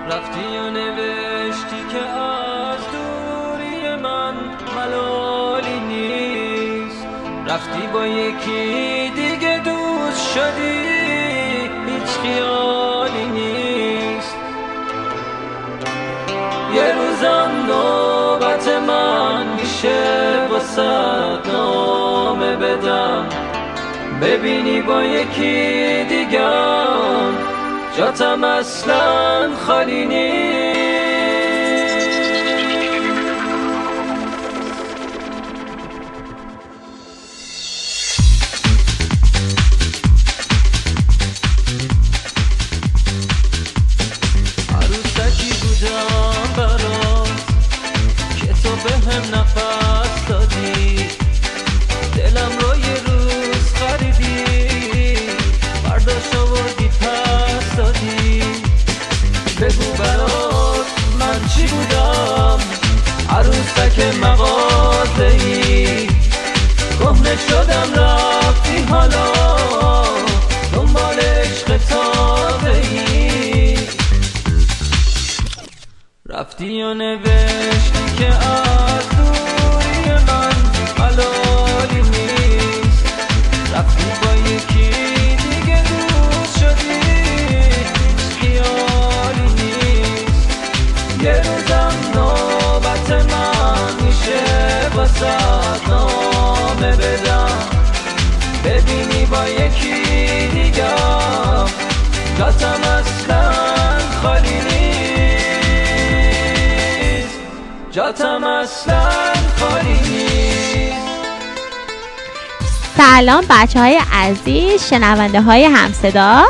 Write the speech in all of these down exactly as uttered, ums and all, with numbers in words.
رفتی و نوشتی که از دوری من ملالی نیست، رفتی با یکی دیگه دوست شدی، هیچ خیالی نیست. یه روزم نوبت من میشه واسه نامه بدم، ببینی با یکی دیگم جاتم اصلا خالی نیست. عروسکی بودم برات که تو به هم نفس دادی، دلم رو یه روز خریدی، برداشت آوردی پس دادی. بگو برات من چی بودم، عروسک مغازه‌ای، کهنه شدم رفتی حالا دنبال عشق تازه‌ای. رفتی و نوشتی که از دوری من ملالی نیست، رفتی با یکی دیگه دوست شدی، خیالی نیست. یه روزم نوبت من میشه واسه نامه بدم، ببینی با یکی دیگه جاتم اصلا خالی نیست، جاتم اصلا خالی نیست. سلام بچه های عزیز، شنونده های همصدا،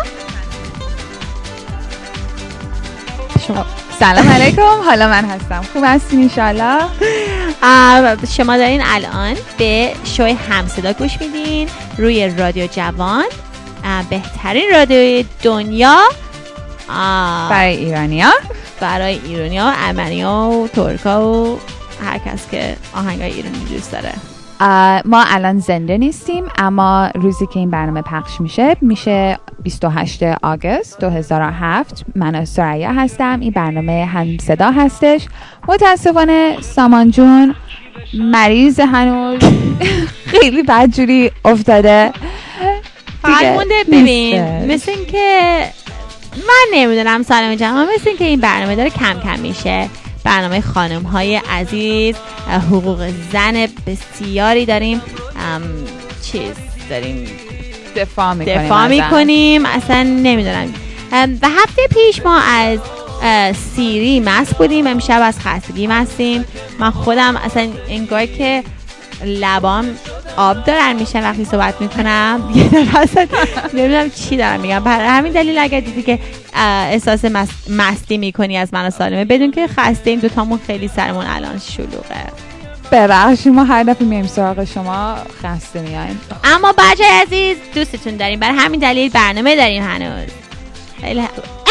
شما سلام علیکم. حالا من هستم، خوب هستین انشالله؟ شما دارین الان به شوی همصدا گوش میدین روی رادیو جوان، بهترین رادیوی دنیا برای ایرانیا، برای ایرانیا، ارمنیا و ترکا و هر کس که آهنگای ایرانی دوست داره. ما الان زنده نیستیم، اما روزی که این برنامه پخش میشه میشه بیست و هشتم آگوست دو هزار و هفت. من سریا هستم، این برنامه همصدا هستش. متاسفانه سامان جون مریض هنوز خیلی بدجوری افتاده فقط مونده. ببین مثل این که من نمیدونم سلام جمع، مثل این که این برنامه داره کم کم میشه. برنامه خانم های عزیز، حقوق زن بسیاری داریم، چیز داریم دفاع میکنیم دفاع میکنیم اصلا نمیدونم. و هفته پیش ما از سیری مست بودیم، امشب از خستگی مستیم. من خودم اصلا انگار که لبام آب دارن میشن وقتی صحبت میکنم، نمیدونم چی دارم میگم. برای همین دلیل اگر دیدی که احساس مست مستی میکنی از من و سالمه، بدون که خسته این دوتامون خیلی سرمون الان شلوغه. ببخشید ما هر دفعه میایم سراغ شما خسته میایم، اما بچه عزیز دوستتون داریم، برای همین دلیل برنامه داریم هنوز. خیلی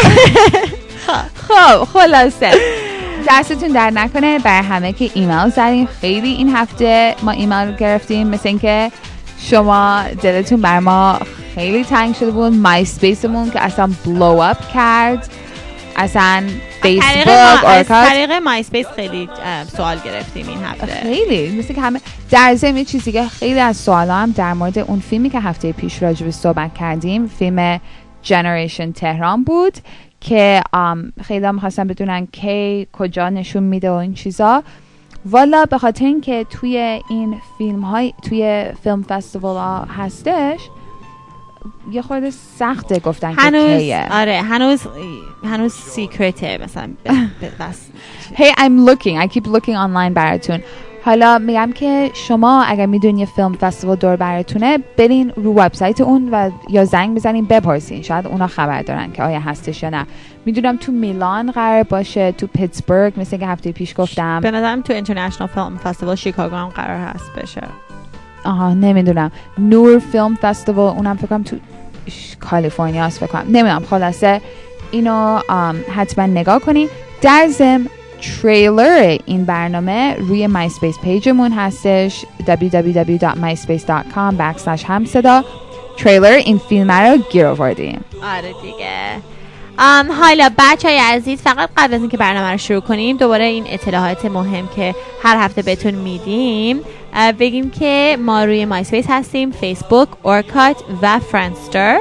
خب خلاصه دستتون در نکنه برای همه که ایمیل زدین. خیلی این هفته ما ایمیل گرفتیم، مثل اینکه شما دلتون بر ما خیلی تنگ شده بود. مای اسپیسمون که اصلا بلو اپ کرد، اصلا فیسبوک از طریق مای اسپیس خیلی سوال گرفتیم این هفته. خیلی مثل که همه در ضمن چیزی که خیلی از سوالا هم در مورد اون فیلمی که هفته پیش راجع به صحبت کردیم، فیلم جنریشن تهران بود که خیلی هم خواستن بدونن کی کجا نشون میده و این چیزا. والا به خاطر اینکه توی این فیلم های توی فیلم فستیوال ها هستش یه خورده سخته گفتن هنوز که کیه. آره هنوز هنوز سیکرته مثلا بس. Hey I'm looking I keep looking online براتون. حالا میگم که شما اگر میدونین یه فیلم فستیوال دور براتونه، برین رو وبسایت اون و یا زنگ بزنین بپرسین، شاید اونا خبر دارن که آیا هستش یا نه. میدونم تو میلان قرار باشه، تو پیتسبورگ مثل که هفته پیش گفتم، به نظرم تو اینترنشنال فیلم فستیوال شیکاگو هم قرار هست بشه. آها نمیدونم. نور فیلم فستیوال اونم فکر کنم تو کالیفرنیا است فکر کنم، نمیدونم. خلاصه اینو حتما نگاه کنین. در ضمن تریلر این برنامه روی مای اسپیس پیجمون هستش دبلیو دبلیو دبلیو دات مای اسپیس دات کام بک‌اسلش همصدا. تریلر این فیلم رو گیر آوردیم. آره دیگه. ام حالا بچهای عزیز، فقط قبل از اینکه برنامه رو شروع کنیم دوباره این اطلاعات مهم که هر هفته بهتون میدیم بگیم که ما روی مایسپیس هستیم، فیسبوک، اورکات و فرندستر.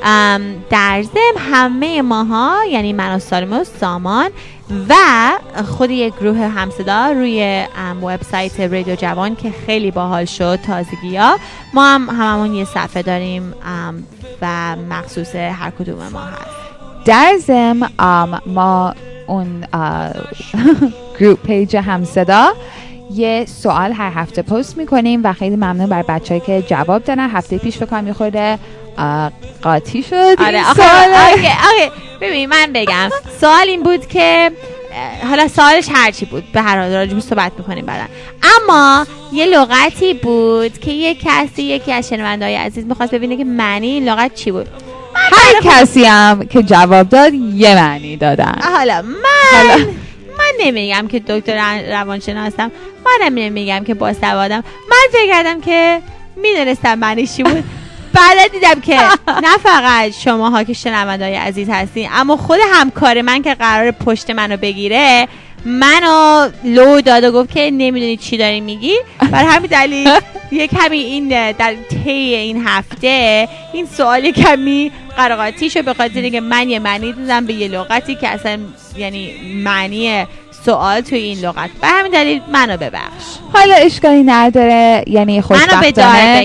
در ضمن همه ماها یعنی من و سالم و سامان و خود یک گروه همصدا روی وبسایت رادیو جوان که خیلی باحال شد، تازگی ها، ما هم هممون یه صفحه داریم و مخصوص هر کدوم ما هست. در ضمن ما اون گروپ پیج همصدا یه سوال هر هفته پست میکنیم و خیلی ممنون بر بچه‌ای که جواب دادن. هفته پیش فکر کنم یه خورده قاطی شد. آره آخه ببین من بگم سوال این بود که حالا سوالش هرچی بود به هر حال راجعش صحبت میکنیم بعدن، اما یه لغتی بود که یه کسی یکی از شنونده‌های عزیز میخواست ببینه که معنی این لغت چی بود. هر کسی هم که جواب داد یه معنی دادن. حالا من حالا. من نمیگم که دکتر روانشناسم، منم نمیگم که باسوادم، من فکر کردم که میدونستم معنیش چی بود. بعد دیدم که نه فقط شماها که شنونده‌های عزیز هستین، اما خود همکار من که قرار پشت منو بگیره منو لو داد و گفت که نمیدونی چی داری میگی. بر همین دلیل یک کمی این در طی این هفته این سوال کمی قراقاتی شد به خاطر اینکه من یه معنی دادم به یه لغتی که اصلا یعنی معنی سوال توی این لغت. به همین دلیل منو ببخش. حالا اشکالی نداره، یعنی خوشبختانه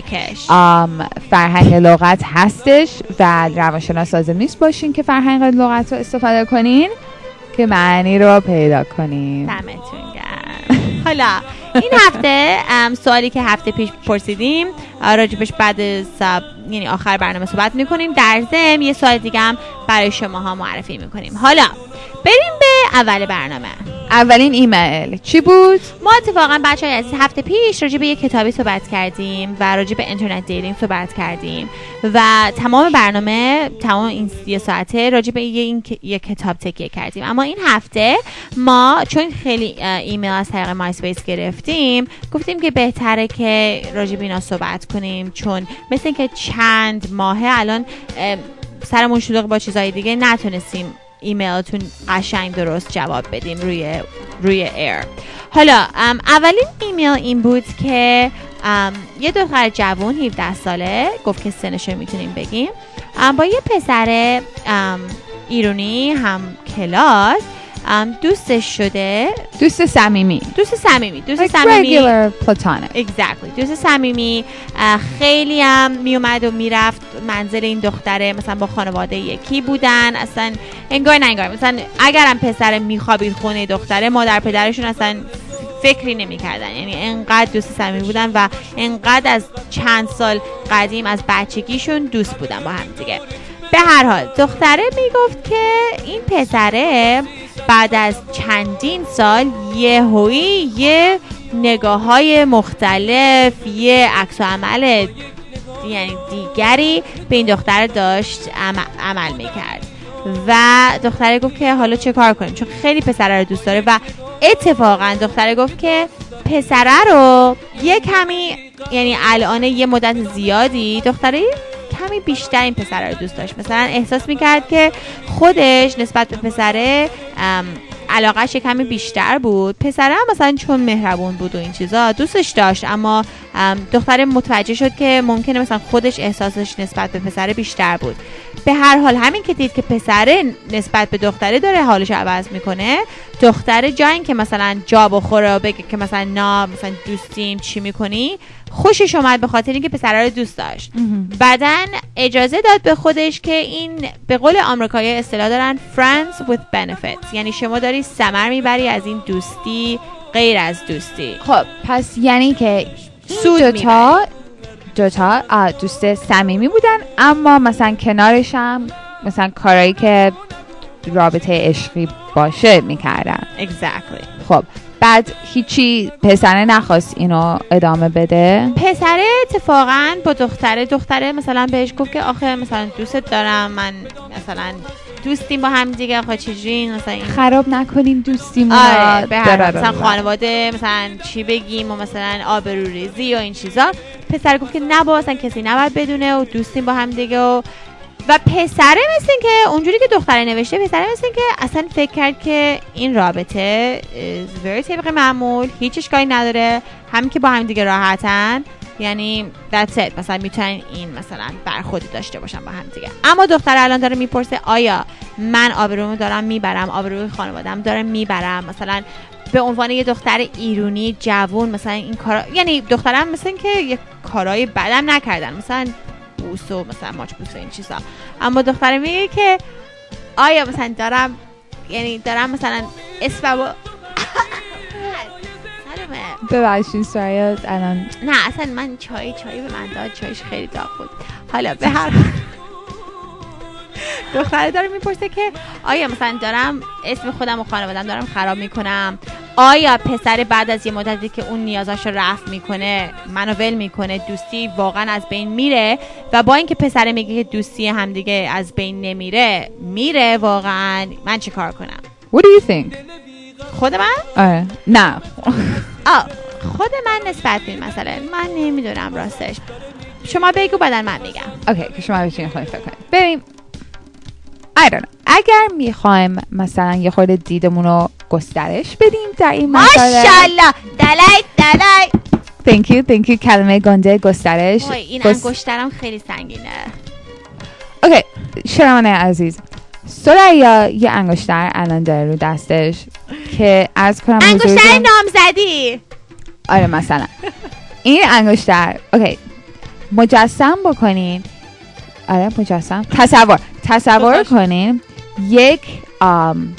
فرهنگ لغت هستش و روانشناس لازم نیست باشین که فرهنگ لغت رو استفاده کنین که معنی رو پیدا کنین. دمتون گرم. حالا این هفته سوالی که هفته پیش پرسیدیم راجبش بعد سب یعنی آخر برنامه صحبت میکنیم. در ضمن یه سوال دیگه هم برای شماها معرفی میکنیم. حالا بریم به اول برنامه. اولین ایمیل چی بود؟ ما اتفاقا بچه‌های عزیز هفته پیش راجع به یه کتابی صحبت کردیم و راجع به اینترنت دیتینگ صحبت کردیم و تمام برنامه تمام این یه ساعته راجع به یه این یه کتاب تکیه کردیم. اما این هفته ما چون خیلی ایمیل از طریق مایسپیس گرفتیم گفتیم که بهتره که راجع به اینا صحبت کنیم، چون مثل اینکه چند ماهه الان سرمون شلوغ با چیزای دیگه نتونستیم ایمیلتون قشنگ درست جواب بدیم روی روی ایر. حالا اولین ایمیل این بود که یه دختر جوان هفده ساله گفت که سنشو میتونیم بگیم، با یه پسر ایرانی هم کلاس دوستش شده، دوست صمیمی دوست صمیمی دوست like صمیمی regular platonic exactly دوست صمیمی. خیلی هم میومد و میرفت منزل این دختره، مثلا با خانواده یکی بودن، اصلا انگار نه انگار مثلا اگرم پسر میخوابید خونه دختره مادر پدرشون اصلا فکری نمی‌کردن، یعنی انقدر دوست صمیمی بودن و انقدر از چند سال قدیم از بچگیشون دوست بودن با هم دیگه. به هر حال دختره میگفت که این پسره بعد از چندین سال یه هویی یه نگاه های مختلف یه عکس و عمل یعنی دیگری به این دختره داشت عمل میکرد و دختره گفت که حالا چه کار کنیم، چون خیلی پسره رو دوست داره و اتفاقا دختره گفت که پسره رو یه کمی یعنی الان یه مدت زیادی دختره کمی بیشتر این پسره رو دوست داشت. مثلا احساس میکرد که خودش نسبت به پسره علاقهش کمی بیشتر بود، پسره هم مثلا چون مهربون بود و این چیزا دوستش داشت، اما دختره متوجه شد که ممکنه مثلا خودش احساسش نسبت به پسره بیشتر بود. به هر حال همین که دید که پسره نسبت به دختره داره حالش عوض میکنه، دختره جای این که مثلا جا بخوره و بگه که مثلا نه مثلا دوستیم چی میکنی، خوشش اومد به خاطر اینکه پسره رو دوست داشت. بعدن اجازه داد به خودش که این به قول آمریکایی اصطلاح دارن friends with benefits، یعنی شما داری ثمر میبری از این دوستی غیر از دوستی. خب پس یعنی که سود دوتا دوتا دوست صمیمی بودن، اما مثلا کنارش هم مثلا کارهایی که رابطه عشقی باشه میکردن. exactly. خب بعد هیچی پسره نخواست اینو ادامه بده؟ پسره اتفاقا با دختره دختره مثلا بهش گفت که آخه مثلا دوستت دارم، من مثلا دوستیم با هم دیگه، آخه چجوری مثلا این خراب نکنیم دوستیم. آره به هر حال مثلا خانواده مثلا چی بگیم و مثلا آبروریزی و این چیزا. پسر گفت که نه با اصلا کسی نباید بدونه و دوستیم با هم دیگه و و پسره مثل این که اونجوری که دختره نوشته، پسره مثل این که اصلا فکر کرد که این رابطه very طبق معمول، هیچ اشکالی نداره، همین که با هم دیگه راحتن، یعنی that's it، مثلا میتونن این مثلا برخوردی داشته باشن با هم دیگه. اما دختره الان داره میپرسه آیا من آبرومو دارم میبرم، آبروی خانواده‌ام دارم میبرم، مثلا به عنوان یه دختر ایرانی جوون مثلا این کارا، یعنی دخترم مثلا که یه کارهای بدم نکردن، مثلا بوس و مثلا ماچ بوس و این چیزا، اما دختره میگه که آیا مثلا دارم، یعنی دارم مثلا اسبابو ببخشید سرایت الان نه اصلا من چای چای به من داد، چایش خیلی داغ بود. حالا به هر دختره داره میپرسه که آیا مثلا دارم اسم خودم و خانوادم دارم خراب میکنم، آیا پسر بعد از یه مدتی که اون نیازاشو رفع میکنه منو ول میکنه، دوستی واقعا از بین میره؟ و با اینکه پسر میگه که دوستی هم دیگه از بین نمیره، میره واقعا، من چه کار کنم؟ What do you think؟ خود من؟ آره نه آه خود من نسبت به مثلا من نمیدونم راستش، شما بگو بعدن من میگم. اوکی که شما بتونید خودت فکر کنید. ببین I don't know. اگر میخوایم مثلا یه خورده دیدمون رو گسترش بدیم در این مسئله، ماشاءالله دلای دلای thank you thank you کلمه گنده گسترش. وای این گس... انگشترم خیلی سنگینه. اوکی شنونده عزیز، سریا یه انگشتر الان داره رو دستش که از کنم انگشتر نامزدی. آره مثلا این انگشتر اوکی مجسم بکنین، آره مجسم تصور تصور کنین یک آم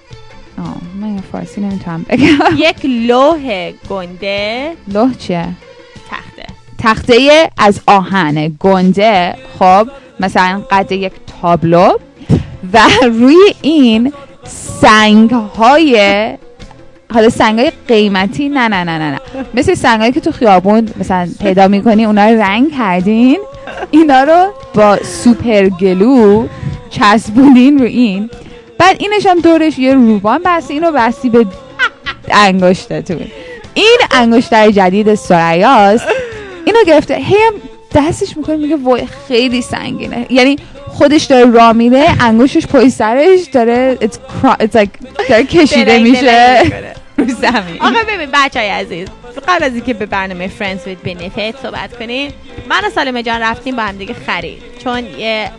آه من فارسی نمیتونم بگم یک لوح گنده. لوح چیه؟ تخته تخته از آهن گنده، خب مثلا قد یک تابلو و روی این سنگ های، حالا سنگ های قیمتی نه نه نه نه نه مثل سنگ هایی که تو خیابون مثلا پیدا میکنی اونا رو رنگ کردین، اینا رو با سوپر گلو چسبونین رو این، بعد اینش هم دورش یه روبان بستی، اینو بستی به انگشتتون. این انگشتر جدید سرایاست، اینو گرفته هی هم دستش میکنه میگه وای خیلی سنگینه، یعنی خودش داره راه میره انگشتش پای سرش داره it's cro- it's like داره کشیده میشه رو زمین. آقا ببین بچهای عزیز، قبل از اینکه به برنامه Friends with Benefit صحبت کنیم، من و سالمه جان رفتیم با هم دیگه خرید، چون یه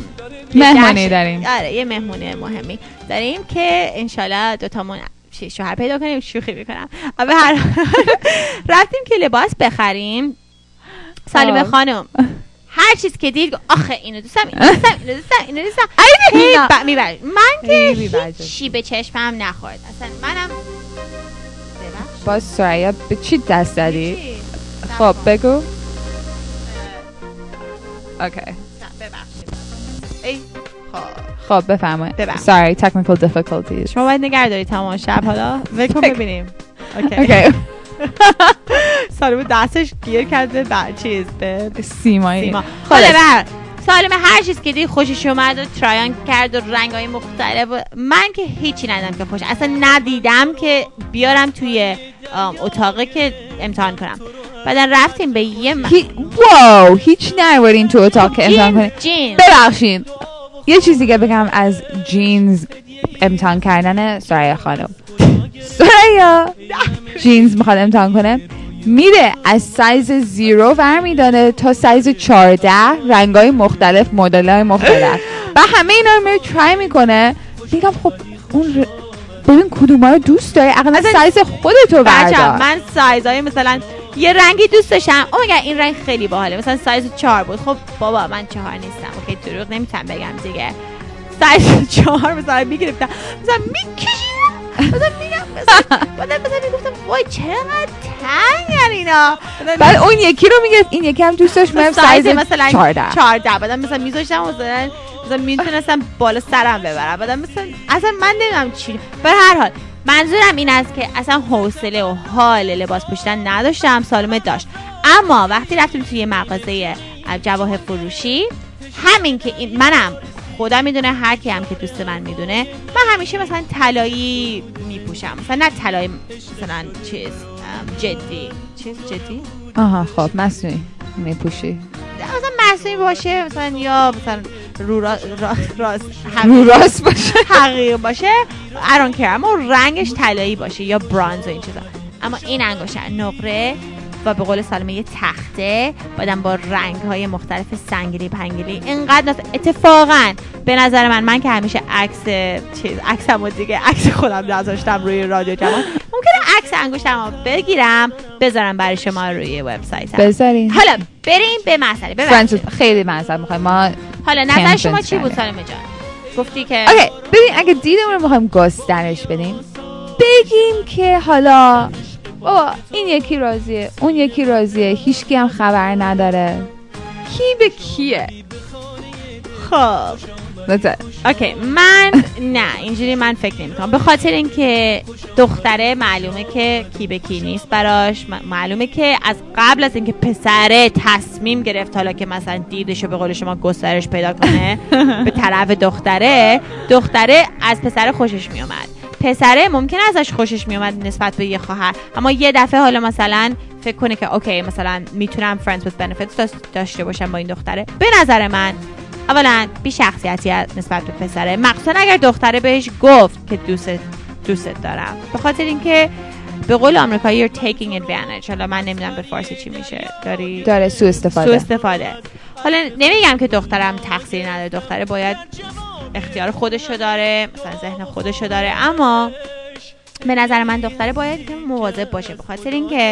مهمونی داریم. آره یه مهمونی مهمی داریم که انشالله دوتامون شوهر پیدا کنیم. شوخی میکنم. به هر رفتیم که لباس بخریم. سالمه خانم هر چیز که دید آخه اینو دوستم اینو دوستم اینو دوستم اینو دوستم اینا ب... میبر. من که هیچی به چشمم نخورد اصلا. منم باز سریا به چی دست دادی؟ خب بگو. اوکی ببخشید. ای خب بفرمایید. ببخشید. Sorry technical difficulties. شما باید نگه داری تمام شب. حالا بکن ببینیم. اوکی اوکی سالمه دستش گیر کرده به چیز به سیمایی سیما. حالا بر سالمه هر چیز که دید خوشش اومد و ترایان کرد و رنگای مختلف. من که هیچی ندیدم که خوش، اصلا ندیدم که بیارم توی اتاقی که امتحان کنم. بعدا رفتیم به یه م... هی... واو هیچ نروارین تو اتاق که امتحان کنیم. جین. ببخشید یه چیزی که بگم از جینز امتحان کردن سریا خانم. سریا جینز میخواد امتحان کنه، میره از سایز زیرو برمیداره تا سایز چارده، رنگای مختلف، مدل‌های مختلف و همه اینا رو میره ترای میکنه. میگم خب اون ر... ببین کدوما رو دوست داری، اقلا سایز خودتو بردار. من سایزهای مثلا یه رنگی دوست داشتم، او میگن این رنگ خیلی باحاله، مثلا سایز چهار بود. خب بابا من چهار نیستم، اوکی دروغ نمیتونم بگم دیگه. سایز چهار مثلا میگرفتم، مثلا میکشیدم، مثلا میگم مثلا مثلا میگفتم وای چقدر تنگن اینا. بعد اون یکی رو میگه این یکی هم دوست داشت من سایز مثلا چهارده چهارده بعدا مثلا میذاشتم مثلا مثلا میتونستم بالا سرم ببرم. بعدا مثلا اصلا من نمیدونم چی. به هر حال منظورم این است که اصلا حوصله و حال لباس پوشیدن نداشتم، سالمه داشت. اما وقتی رفتیم توی مغازه جواهر فروشی، همین که این منم خدا میدونه، هر کی هم که دوست من میدونه، من همیشه مثلا طلایی میپوشم، مثلا نه طلایی مثلا چیز جدی چیز جدی آها خب مصنوعی میپوشی، مثلا مصنوعی باشه مثلا، یا مثلا رو را- را- راست رو راست باشه حقیقی باشه I don't care، اما رنگش طلایی باشه یا برانز و این چیزا. اما این انگشتر نقره و به قول سالمه یه تخته بعدم با رنگ‌های مختلف سنگیلی پنگیلی اینقدر نست... اتفاقا به نظر من من که همیشه عکس چیز عکسمو دیگه عکس خودم نذاشتم روی رادیو جوان، ممکنه عکس انگشتمو بگیرم بذارم برای شما روی وبسایتم بذارین. حالا بریم به مسئله. ببخشید خیلی معذرت می‌خوام ما حالا نظر شما چی بود سالمه جان؟ گفتی که اوکی ببین اگه دیدمون رو می‌خوایم گسترش بدیم بگیم که حالا بابا این یکی راضیه اون یکی راضیه هیچکی هم خبر نداره کی به کیه. خب بذار اوکی من نه اینجوری من فکر نمی کنم، به خاطر اینکه دختره معلومه که کی به کی نیست براش، معلومه که از قبل از اینکه پسره تصمیم گرفت حالا که مثلا دیدشو به قول شما گسترش پیدا کنه به طرف دختره، دختره از پسر خوشش می اومد، پسره ممکنه ازش خوشش می اومد نسبت به یه خواهر، اما یه دفعه حالا مثلا فکر کنه که اوکی مثلا میتونم friends with benefits داشته باشم با این دختره. به نظر من اولا بی شخصیتی نسبت به پسره، مخصوصا اگر دختره بهش گفت که دوست دوست دارم، به خاطر اینکه به قول آمریکایی you're taking advantage. حالا من نمیدونم به فارسی چی میشه، داری داره سوء استفاده سوء استفاده. حالا نمیگم که دخترم تقصیری نداره، دختره باید اختیار خودشو داره، مثلا ذهن خودشو داره، اما به نظر من دختره باید که مواظب باشه، به خاطر اینکه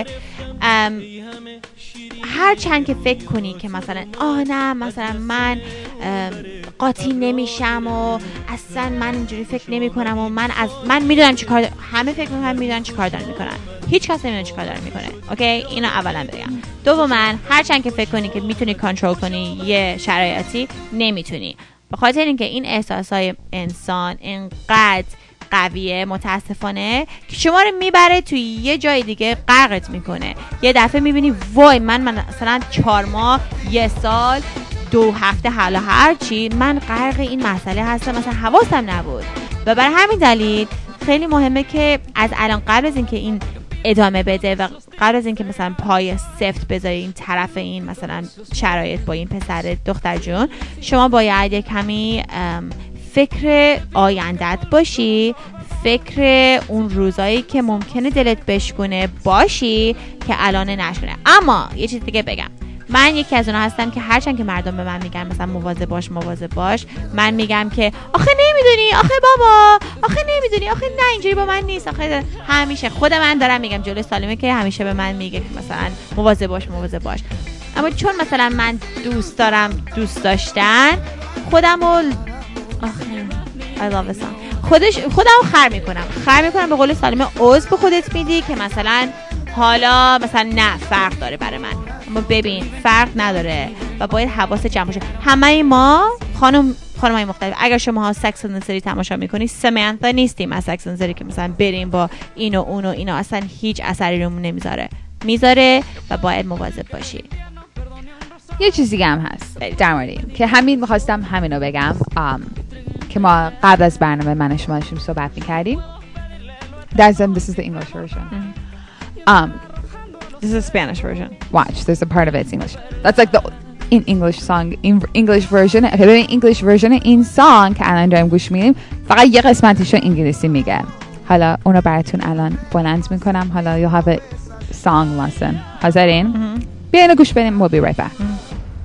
هر چند که فکر کنی که مثلا آه نه مثلا من قاطی نمیشم و اصلا من اینجوری فکر نمی کنم و من از من میدونم چیکار دارم، همه فکر میکنن میدونن چیکار دارن میکنن، هیچ کس نمیدونه چیکار داره میکنه. اوکی اینو اولا بگم. دوما هر چند که فکر کنی که میتونی کنترل کنی یه شرایطی، نمیتونی، به خاطر اینکه این احساسای انسان اینقدر قویه متاسفانه که شما رو میبره توی یه جای دیگه غرقت میکنه. یه دفعه میبینی وای من من مثلا چهار ماه یه سال دو هفته حالا هر چی من غرق این مسئله هستم، مثلا حواسم نبود. و برای همین دلیل خیلی مهمه که از الان قبل از اینکه این ادامه بده و قبل از اینکه مثلا پای سفت بذاری این طرف این مثلا شرایط با این پسر دختر جون، شما باید یک کمی فکر آیندت باشی، فکر اون روزایی که ممکنه دلت بشکنه باشی که الان نشکنه. اما یه چیز دیگه بگم، من یکی از اونها هستم که هرچند که مردم به من میگن مثلا مواظب باش مواظب باش، من میگم که آخه نمیدونی، آخه بابا، آخه نمیدونی، آخه نه اینجوری با من نیست، آخه همیشه خود من دارم میگم جلوی سالمه که همیشه به من میگه که مثلا مواظب باش مواظب باش. اما چون مثلا من دوست دارم دوست داشتن خودمو آخه I love this song. خودش خودم خر میکنم خر میکنم به قول سالمه عضو به خودت میدی که مثلا حالا مثلا نه فرق داره برای من، اما ببین فرق نداره و باید حواست جمع باشه. همه ما خانم خانمای مختلف، اگر شما ها سکس اند سری تماشا میکنی سمنتا نیستیم از سکس اند سری که مثلا بریم با این و اون و اینا، اصلا هیچ اثری رومون نمیذاره میذاره و باید مواظب باشی. یه چیز دیگه هم هست در مورد این که همین میخواستم همینو بگم um, که ما قبل از برنامه من شما داشتیم صحبت میکردیم. That's um, this is the English version. Mm-hmm. Um, this is a Spanish version. Watch, there's a part of it's English. That's like the in English song, in English version. Okay, ببین English version این song که الان داریم گوش میدیم فقط یه قسمتیشو انگلیسی میگه. حالا اونو براتون الان بلند میکنم. حالا you'll have a song lesson. حاضرین؟ Mm-hmm. بیاین گوش بدیم. We'll be right back. Mm-hmm.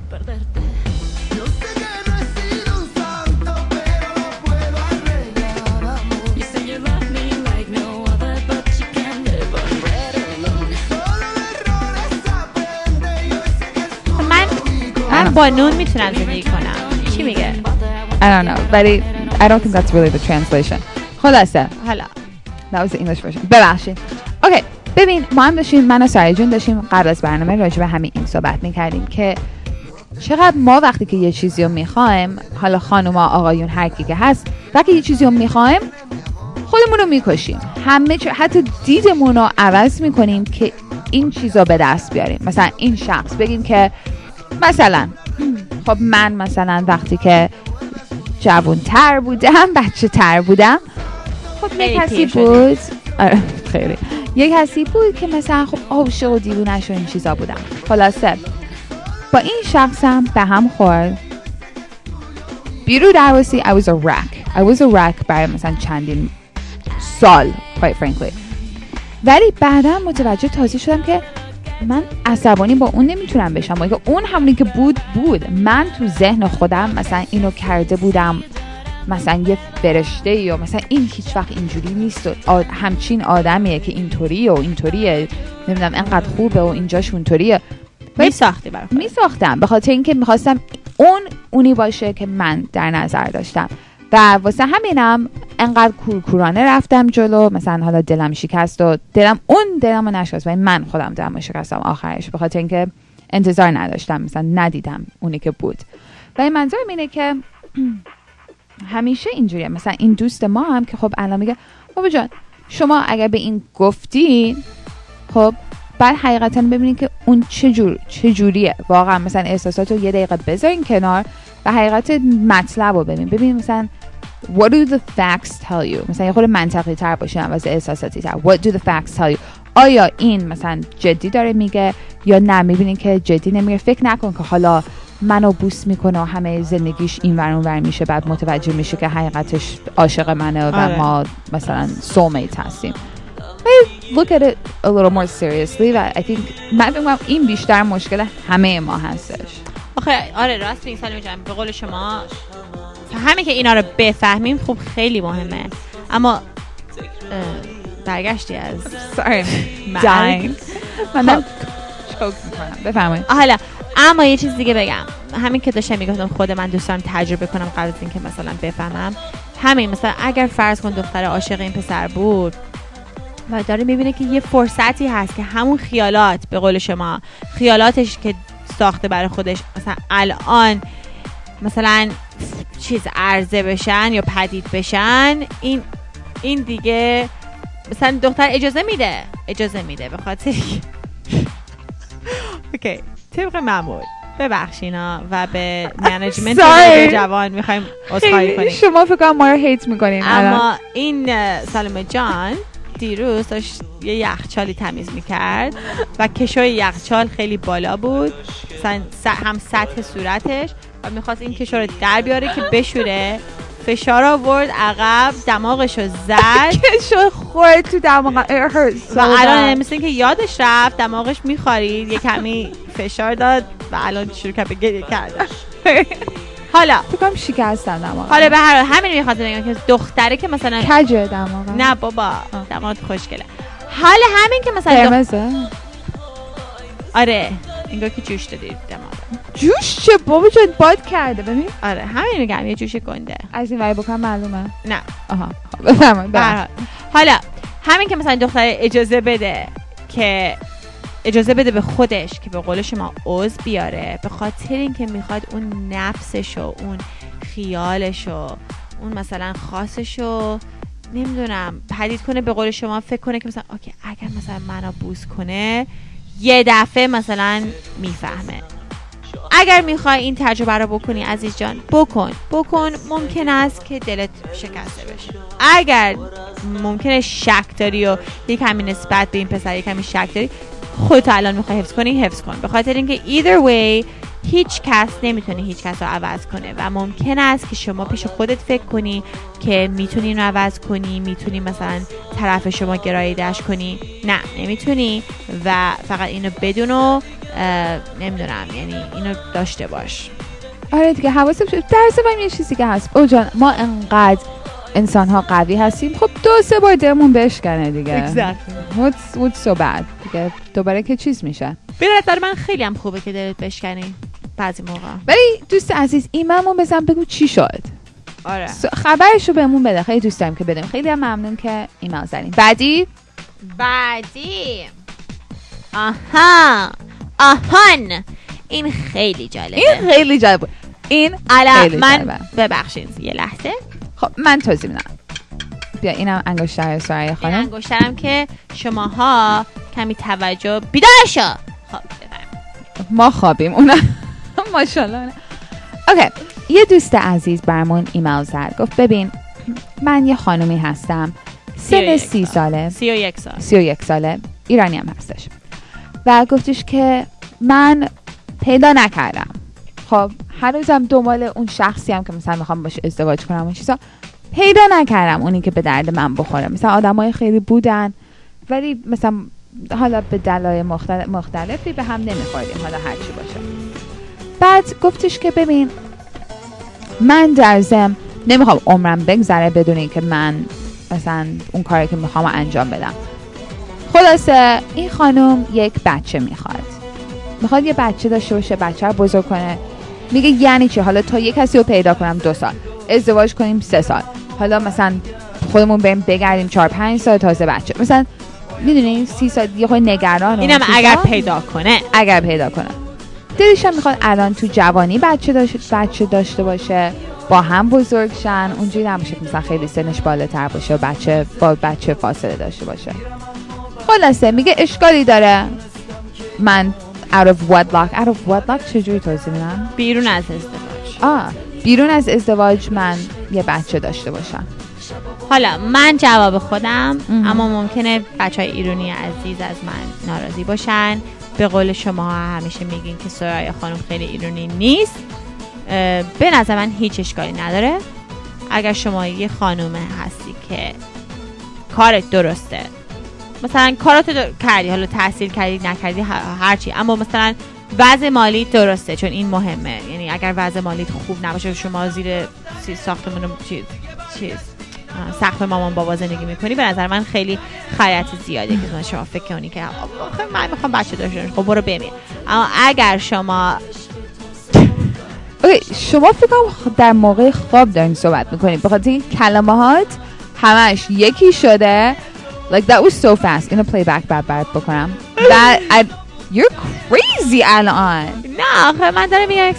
من با نون میتونم زندگی کنم. چی میگه؟ I don't know, but it, I don't think that's really the translation. خلاصه حالا that was the English version. ببخشید. اوکی ببین ما هم داشتیم من و ساری جون داشتیم قبل از برنامه راجع به همین این صحبت میکردیم که چقدر ما وقتی که یه چیزی رو میخوایم، حالا خانوما آقایون هر کی که هست، وقتی یه چیزی رو میخوایم خودمون رو میکشیم، همه چ... حتی دیدمون رو عوض میکنیم که این چیزا به دست بیاریم. مثلا این شخص بگیم که مثلا خب من مثلا وقتی که جوان‌تر بودم، بچه تر بودم، خب یک کسی بود آره خیلی یک کسی بود که مثلا خب عاشق و دیوونه‌ش و این چیزا بودم. خلاصه با این شخصم به هم خورد بیرو درواسی I was a wreck I was a wreck برای مثلا چندین سال quite frankly. ولی بعدا متوجه تازه شدم که من عصبانی با اون نمیتونم بشم، با اینکه اون همونی که بود بود. من تو ذهن خودم مثلا اینو کرده بودم مثلا یه فرشته یا مثلا این هیچ وقت اینجوری نیست و آد... همچین آدمیه که اینطوریه و اینطوریه نمیدونم انقدر خوبه و اینجاش اونطوریه. می ساختی برای می ساختم به خاطر اینکه میخواستم اون اونی باشه که من در نظر داشتم و واسه همینم انقدر کورکورانه رفتم جلو. مثلا حالا دلم شکست و دلم اون دلمو نشکست و من خودم دلمو شکستم آخرش به خاطر اینکه انتظار نداشتم، مثلا ندیدم اونی که بود. و این منظورم اینه که همیشه اینجوریه. مثلا این دوست ما هم که خب الان میگه بابا جان شما اگر به این گفتین خب بعد حقیقتا ببینید که اون چجور چجوریه واقعا. مثلا احساسات رو یه دقیقه بذارین کنار و حقیقت مطلب رو ببین. ببین مثلا what do the facts tell you. مثلا یه خود منطقی تر باشین از احساساتی تر. what do the facts tell you. آیا این مثلا جدی داره میگه یا نه میبینین که جدی نمیگه. فکر نکن که حالا منو بوس میکنه و همه زندگیش این ور اون ور میشه بعد متوجه میشه که حقیقتش عاشق منه و آره. ما مثلا soulmate هستیم. I look at it a little more seriously و I think من فکر این بیشتر مشکل همه ما هستش. آخه آره راست میگی سالم جان. به قول شما همین که اینا رو بفهمیم خوب خیلی مهمه. اما برگشتی از sorry dying من چوک میکنم بفهمید. حالا اما یه چیز دیگه بگم. همین که داشتم میگفتم خود من دوست دارم تجربه کنم قبل از اینکه مثلا بفهمم. همین مثلا اگر فرض کن دختر عاشق این پسر بود و داره میبینه که یه فرصتی هست که همون خیالات به قول شما خیالاتش که ساخته برای خودش مثلا الان مثلا چیز عرضه بشن یا پدید بشن، این این دیگه مثلا دختر اجازه میده اجازه میده به خاطر اوکی طبق معمول ببخشینا و به منیجمنت جوان میخوایم عذرخواهی کنیم. شما فکر کنم ما رو هیت میکنین. اما این سالم جان دیروز داشت یه یخچالی تمیز میکرد و کشوی یخچال خیلی بالا بود هم سطح صورتش و میخواست این کشو رو در بیاره که بشوره. فشار آورد عقب دماغش رو زد کشو خورد تو دماغ و الان مثل این که یادش رفت دماغش میخارید یه کمی فشار داد و الان شروع کرد به گریه کردن. حالا فکرم شکستن دماغ. حالا به هر حال همین میخواد بگم که دختره که مثلا کجه دماغ. نه بابا دماغت خوشگله. حالا همین که مثلا قرمزه دخ... آره انگار که جوش دادی دماغ. جوش چه بابا جان باد کرده ببین. آره همین میگم یه جوش گنده. از این وای بکنم معلومه. نه آها بفهمید. حالا همین که مثلا دختره اجازه بده که اجازه بده به خودش که به قول شما عضو بیاره به خاطر اینکه میخواد اون نفسشو اون خیالشو اون مثلا خاصشو نمیدونم پدید کنه. به قول شما فکر کنه که مثلا اوکی اگر مثلا منو بوس کنه یه دفعه مثلا میفهمه. اگر میخوای این تجربه رو بکنی عزیز جان بکن بکن. ممکن است که دلت شکسته بشه. اگر ممکنه شک داری و یک کمی نسبت به این پسر یک کمی شک داری خودت الان میخوای حفظ کنی حفظ کن. به خاطر اینکه either way هیچ کس نمیتونه هیچ کس رو عوض کنه و ممکن است که شما پیش خودت فکر کنی که میتونی اینو عوض کنی، میتونی مثلا طرف شما گراییدش کنی. نه نمیتونی و فقط اینو بدون و نمیدونم یعنی اینو داشته باش. آره دیگه حواست باشه. درس من یه چیزی که هست او جان ما انقدر انسان ها قوی هستیم خب دو سه بار دلمون بشکنه دیگه. exactly. what's, what's so bad دیگه دوباره که چیز میشه. به نظر من خیلی هم خوبه که دلت بشکنی بعضی موقع. ولی دوست عزیز ایممون بزن بگو چی شد. آره خبرشو بهمون بده. خیلی دوست داریم که بدیم. خیلی هم ممنون که ایمیل زدین. بعدی بعدی آها آهان این خیلی جالبه. این خیلی جالبه. این الان من ببخشید یه لحظه. خب من توضیح میدم. بیا اینم انگشتر سرای خانم. این انگشترم که شماها کمی توجه بیدار شو. خب بفرمایید. ما خوابیم اونا ماشاءالله. اوکی یه دوست عزیز برامون ایمیل زد گفت ببین من یه خانومی هستم سن سی ساله سی و یک سال سی و یک ساله ایرانی هم هستش و گفتش که من پیدا نکردم. خب هنوزم دنبال اون شخصی هم که مثلا میخوام باشه ازدواج کنم اون چیزا پیدا نکردم، اونی که به درد من بخوره. مثلا آدمای خیلی بودن ولی مثلا حالا به دلایل مختلف مختلفی به هم نمیخوردیم، حالا هر چی باشه. بعد گفتش که ببین من در ضمن نمیخوام عمرم بگذره بدون اینکه من مثلا اون کاری که میخوام انجام بدم. خلاصه این خانم یک بچه میخواد میخواد یه بچه داشته باشه، بچه رو بزرگ کنه. میگه یعنی چی؟ حالا تا یه کسی رو پیدا کنم دو سال، ازدواج کنیم سه سال، حالا مثلا خودمون بریم بگردیم چهار پنج سال تازه بچه، مثلا میدونی سی سال یه خود نگران. اینم اگر پیدا کنه اگر پیدا کنه دلش هم میخواد الان تو جوانی بچه داشته بچه داشته باشه، با هم بزرگ شن، اونجوری نمیشه که مثلا خیلی سنش بالاتر باشه و بچه با بچه فاصله داشته باشه. خلاصه میگه اشکالی داره من out of wedlock out of wedlock چجوری توضیح میدم؟ بیرون از ازدواج. آه بیرون از ازدواج من یه بچه داشته باشم. حالا من جواب خودم ام. اما ممکنه بچهای ایرانی عزیز از من ناراضی باشن. به قول شما همیشه میگین که سرای خانم خیلی ایرانی نیست. به نظر من هیچ اشکالی نداره اگر شما یه خانومه هستی که کارت درسته، مثلا کارات در... کردی، حالا تحصیل کردی نکردی هرچی، اما مثلا وضع مالی درسته، چون این مهمه. یعنی اگر وضع مالی خوب نباشه، شما زیر ساختمون چیز چیز سقف مامان بابا زندگی میکنی، به نظر من خیلی خیاط زیاده که شما فکر کنی که من میخوام بچه داشته باشم. خب برو بمیر. اما اگر شما اوکی شما فکر کنم در موقع خواب دارین صحبت میکنین، بخاطر این کلمات همش یکی شده. Like that was so fast. اینو play back بعد برات بکنم. That I, you're crazy الان. نه آخه من دارم میگم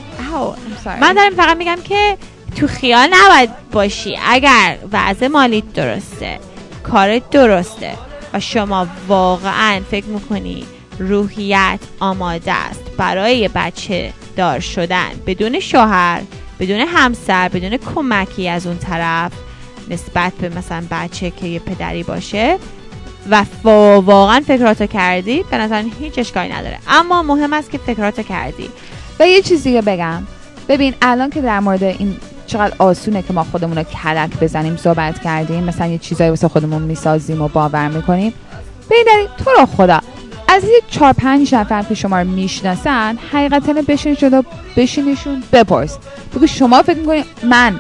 من دارم فقط میگم که تو خیال نباید باشی. اگر وضع مالیت درسته، کارت درسته و شما واقعا فکر میکنی روحیت آماده است برای بچه دار شدن بدون شوهر، بدون همسر، بدون کمکی از اون طرف نسبت به مثلا بچه که یه پدری باشه و واقعا فکراتو کردی، به نظر هیچ اشکالی نداره. اما مهم است که فکراتو کردی. و یه چیزی که بگم، ببین الان که در مورد این چقدر آسونه که ما خودمون رو کلک بزنیم صحبت کردیم، مثلا یه چیزایی واسه خودمون میسازیم و باور میکنیم. ببین تو رو خدا از یه چهار پنج نفر که شما رو میشناسن حقیقتا بشین جلو بشینشون بپرس، بگو شما فکر میکنی من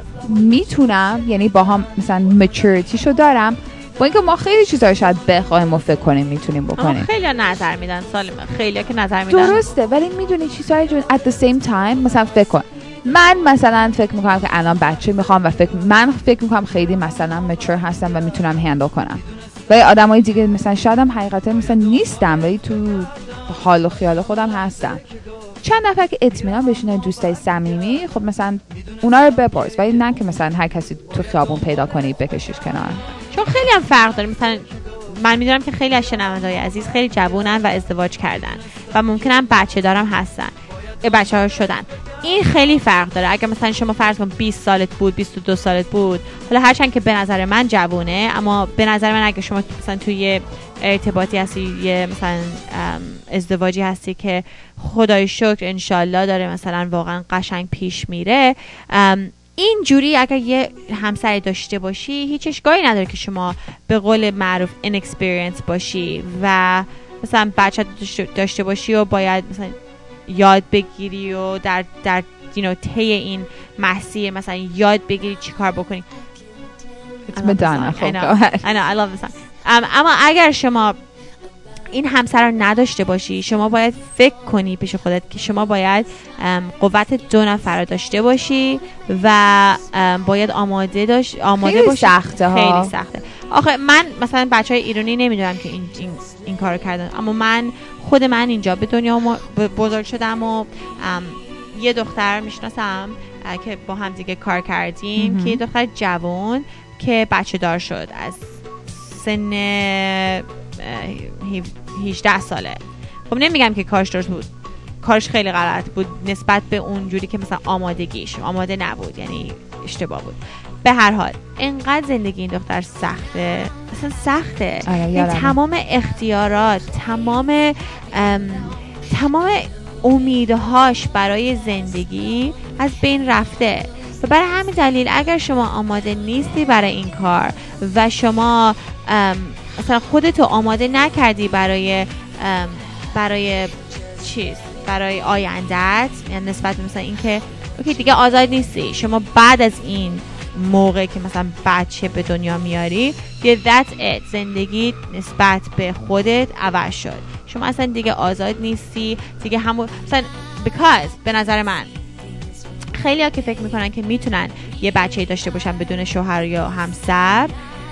میتونم، یعنی با هم مثلا مچورتیشو دارم، با اینکه ما خیلی چیزا شاید بخوایم و فکر کنیم میتونیم بکنیم. خیلی نظر میدن سالمه، خیلی که نظر میدن درسته، ولی میدونی چیزایی جو at the same time مثلا فکر کن من مثلا فکر میکنم که الان بچه میخوام و فکر من فکر میکنم خیلی مثلا مچور هستم و میتونم هندل کنم، ولی آدمای دیگه مثلا شایدم حقیقتا مثلا نیستم ولی تو حال و خیال خودم هستم. چند نفر که اطمینان بشینه دوستای صمیمی، خب مثلا اونا رو بپرس، ولی نه که مثلا هر کسی تو خیابون پیدا کنی بکشیش کنار، چون خیلی هم فرق داره. مثلا من میدونم که خیلی از شنونده‌های عزیز خیلی جوونن و ازدواج کردن و ممکنن بچه دارم هستن، بچه ها شدن. این خیلی فرق داره. اگر مثلا شما فرض کن بیست سالت بود، بیست و دو سالت بود، حالا هرچند که به نظر من جوونه، اما به نظر من اگه شما مثلا توی ارتباطی هستی، یه مثلا ازدواجی هستی که خدای شکر انشالله داره مثلا واقعا قشنگ پیش میره، این جوری اگر یه همسری داشته باشی هیچ اشکالی نداره که شما به قول معروف inexperienced باشی و مثلا بچه داشته باشی و باید مثلا یاد بگیری و در در you know طی این مسیر مثلا یاد بگیری چی کار بکنی. It's Madonna. I know, I know, I love this song. um, اما اگر شما این همسر رو نداشته باشی، شما باید فکر کنی پیش خودت که شما باید قوت دو نفر رو داشته باشی و باید آماده داشت آماده خیلی باشی. سخته ها. خیلی سخته. آخه من مثلا بچهای ایرانی نمیدونم که این این, این کارو کردن، اما من خود من اینجا به دنیا بزرگ شدم و یه دختر میشناسم که با هم دیگه کار کردیم که یه دختر جوان که بچه دار شد از سن هجده ساله. خب نمیگم که کارش درست بود، کارش خیلی غلط بود نسبت به اون جوری که مثلا آمادگیش آماده نبود، یعنی اشتباه بود. به هر حال اینقدر زندگی این دختر سخته، اصلا سخته. آره، تمام اختیارات، تمام تمام امیدهاش برای زندگی از بین رفته. و برای همین دلیل اگر شما آماده نیستی برای این کار و شما مثلا خودتو آماده نکردی برای برای چیز برای آیندت، یعنی نسبت مثلا این که اوکی دیگه آزاد نیستی، شما بعد از این موقع که مثلا بچه به دنیا میاری دیگه that's it، زندگی نسبت به خودت عوض شد، شما اصلا دیگه آزاد نیستی دیگه. همون مثلا because به نظر من خیلی ها که فکر میکنن که میتونن یه بچه داشته باشن بدون شوهر یا همسر،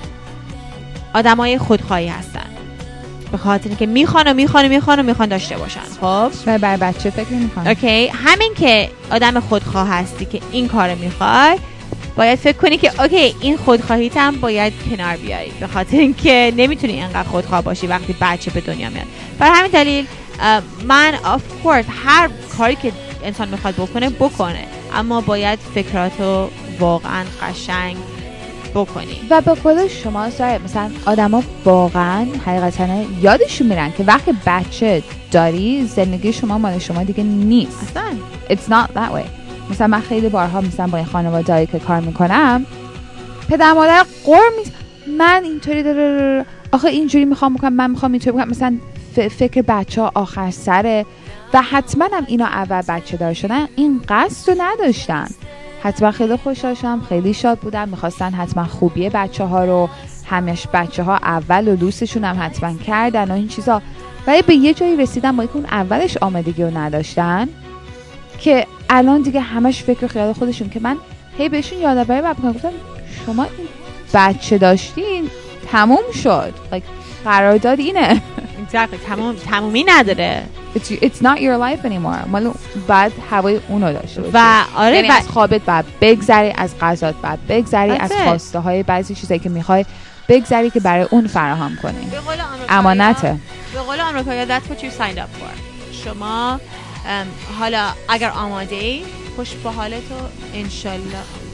آدمای خودخواهی هستن، به خاطر اینکه میخوان و میخوان و میخوان و میخوان داشته باشن. خب و بر بچه فکر نمیکنن. اوکی، همین که آدم خودخواه هستی که این کارو میخوای، باید فکر کنی که اوکی این خودخواهیت هم باید کنار بیاری، به خاطر اینکه نمیتونی اینقدر خودخواه باشی وقتی بچه به دنیا میاد. برای همین دلیل من of course هر کاری که انسان میخواد بکنه بکنه، اما باید فکراتو واقعا قشنگ بکنی. و به قول شما سایه مثلا آدم ها واقعا حقیقتا یادشون میرن که وقتی بچه داری زندگی شما مال شما دیگه نیست اصلا. It's not that way. مثلا من خیلی بارها مثلا با این خانواده‌ای که کار میکنم پدر مادر قر می من اینطوری داره آخه اینجوری میخوام بکنم، من میخوام اینطوری بکنم، مثلا ف- فکر بچه ها آخر سره و حتما هم اینا اول بچه دار شدن این قصد رو نداشتن، حتما خیلی خوشحال شدم، خیلی شاد بودم، میخواستن حتما خوبی بچه ها رو، همش بچه ها اول و دوستشون هم حتما کردن و این چیزا، ولی به یه جایی رسیدم با اون اولش آمادگی رو نداشتن که الان دیگه همش فکر خیال خودشون که من هی بهشون یادآوری بکنم، گفتم شما این بچه داشتین تموم شد، like قرارداد اینه. exactly. تمام تمومی نداره. It's, it's not your life anymore. مالو بعد هوای اونو داشته باشی. و آره یعنی و... از خوابت بعد بگذری، از غذات بعد بگذری، از خواسته های بعضی چیزایی که میخوای بگذری که برای اون فراهم کنی. به قول امانته. به قول آمریکایی‌ها that's what you signed up for. شما حالا اگر آماده ای خوش به حالتو انشالله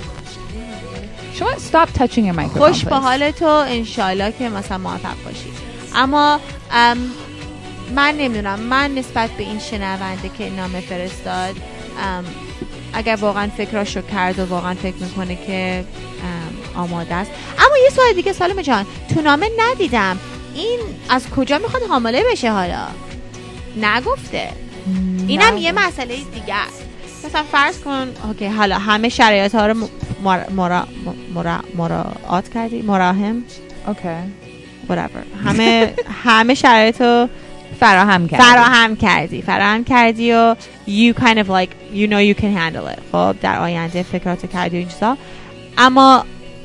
شما stop touching your microphone. خوش به حالتو انشالله که مثلا موفق باشی. اما من نمیدونم، من نسبت به این شنونده که نامه فرستاد اگر واقعا فکراشو کرد و واقعا فکر میکنه که آماده است. اما یه سوال دیگه سالم جان، تو نامه ندیدم این از کجا میخواد حامله بشه، حالا نگفته. اینم یه مسئله دیگه است. مثلا فرض کن اوکی حالا همه شرایط ها رو مرا مرا مرا مراعات کردی، مراهم اوکی whatever همه همه شرایط رو فراهم کردی فراهم کردی فراهم کردی و you kind of like you know you can handle it. خب در آینده فکراتو کردی و این چیزا، اما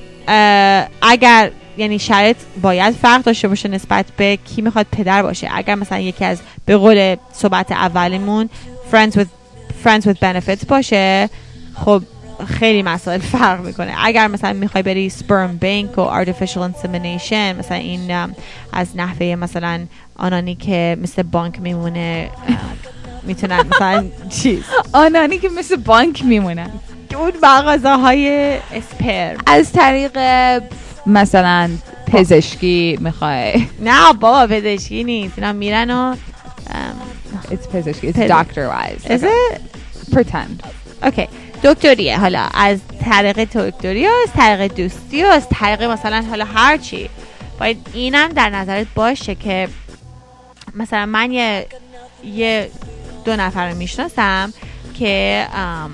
اگر یعنی شرایط باید فرق داشته باشه نسبت به کی میخواد پدر باشه. اگر مثلا یکی از به قول صحبت اولمون friends with friends with benefits باشه، خب خیلی مسائل فرق میکنه. اگر مثلا میخوای بری sperm bank و artificial insemination، مثلا این از نحوه مثلا آنانی که مثل بانک میمونه میتونن مثلا چیز آنانی که مثل بانک میمونن، اون مغازه‌های اسپرم از طریق مثلا پزشکی میخوای. نه بابا پزشکی نیست، اینا میرن و It's پزشکی. It's doctor wise. Is it? Pretend. Okay. دکتریه، حالا از طریق دکتری و از طریق دوستی و از طریق مثلا حالا هر چی. باید اینم در نظرت باشه که مثلا من یه یه دو نفر رو میشناسم که ام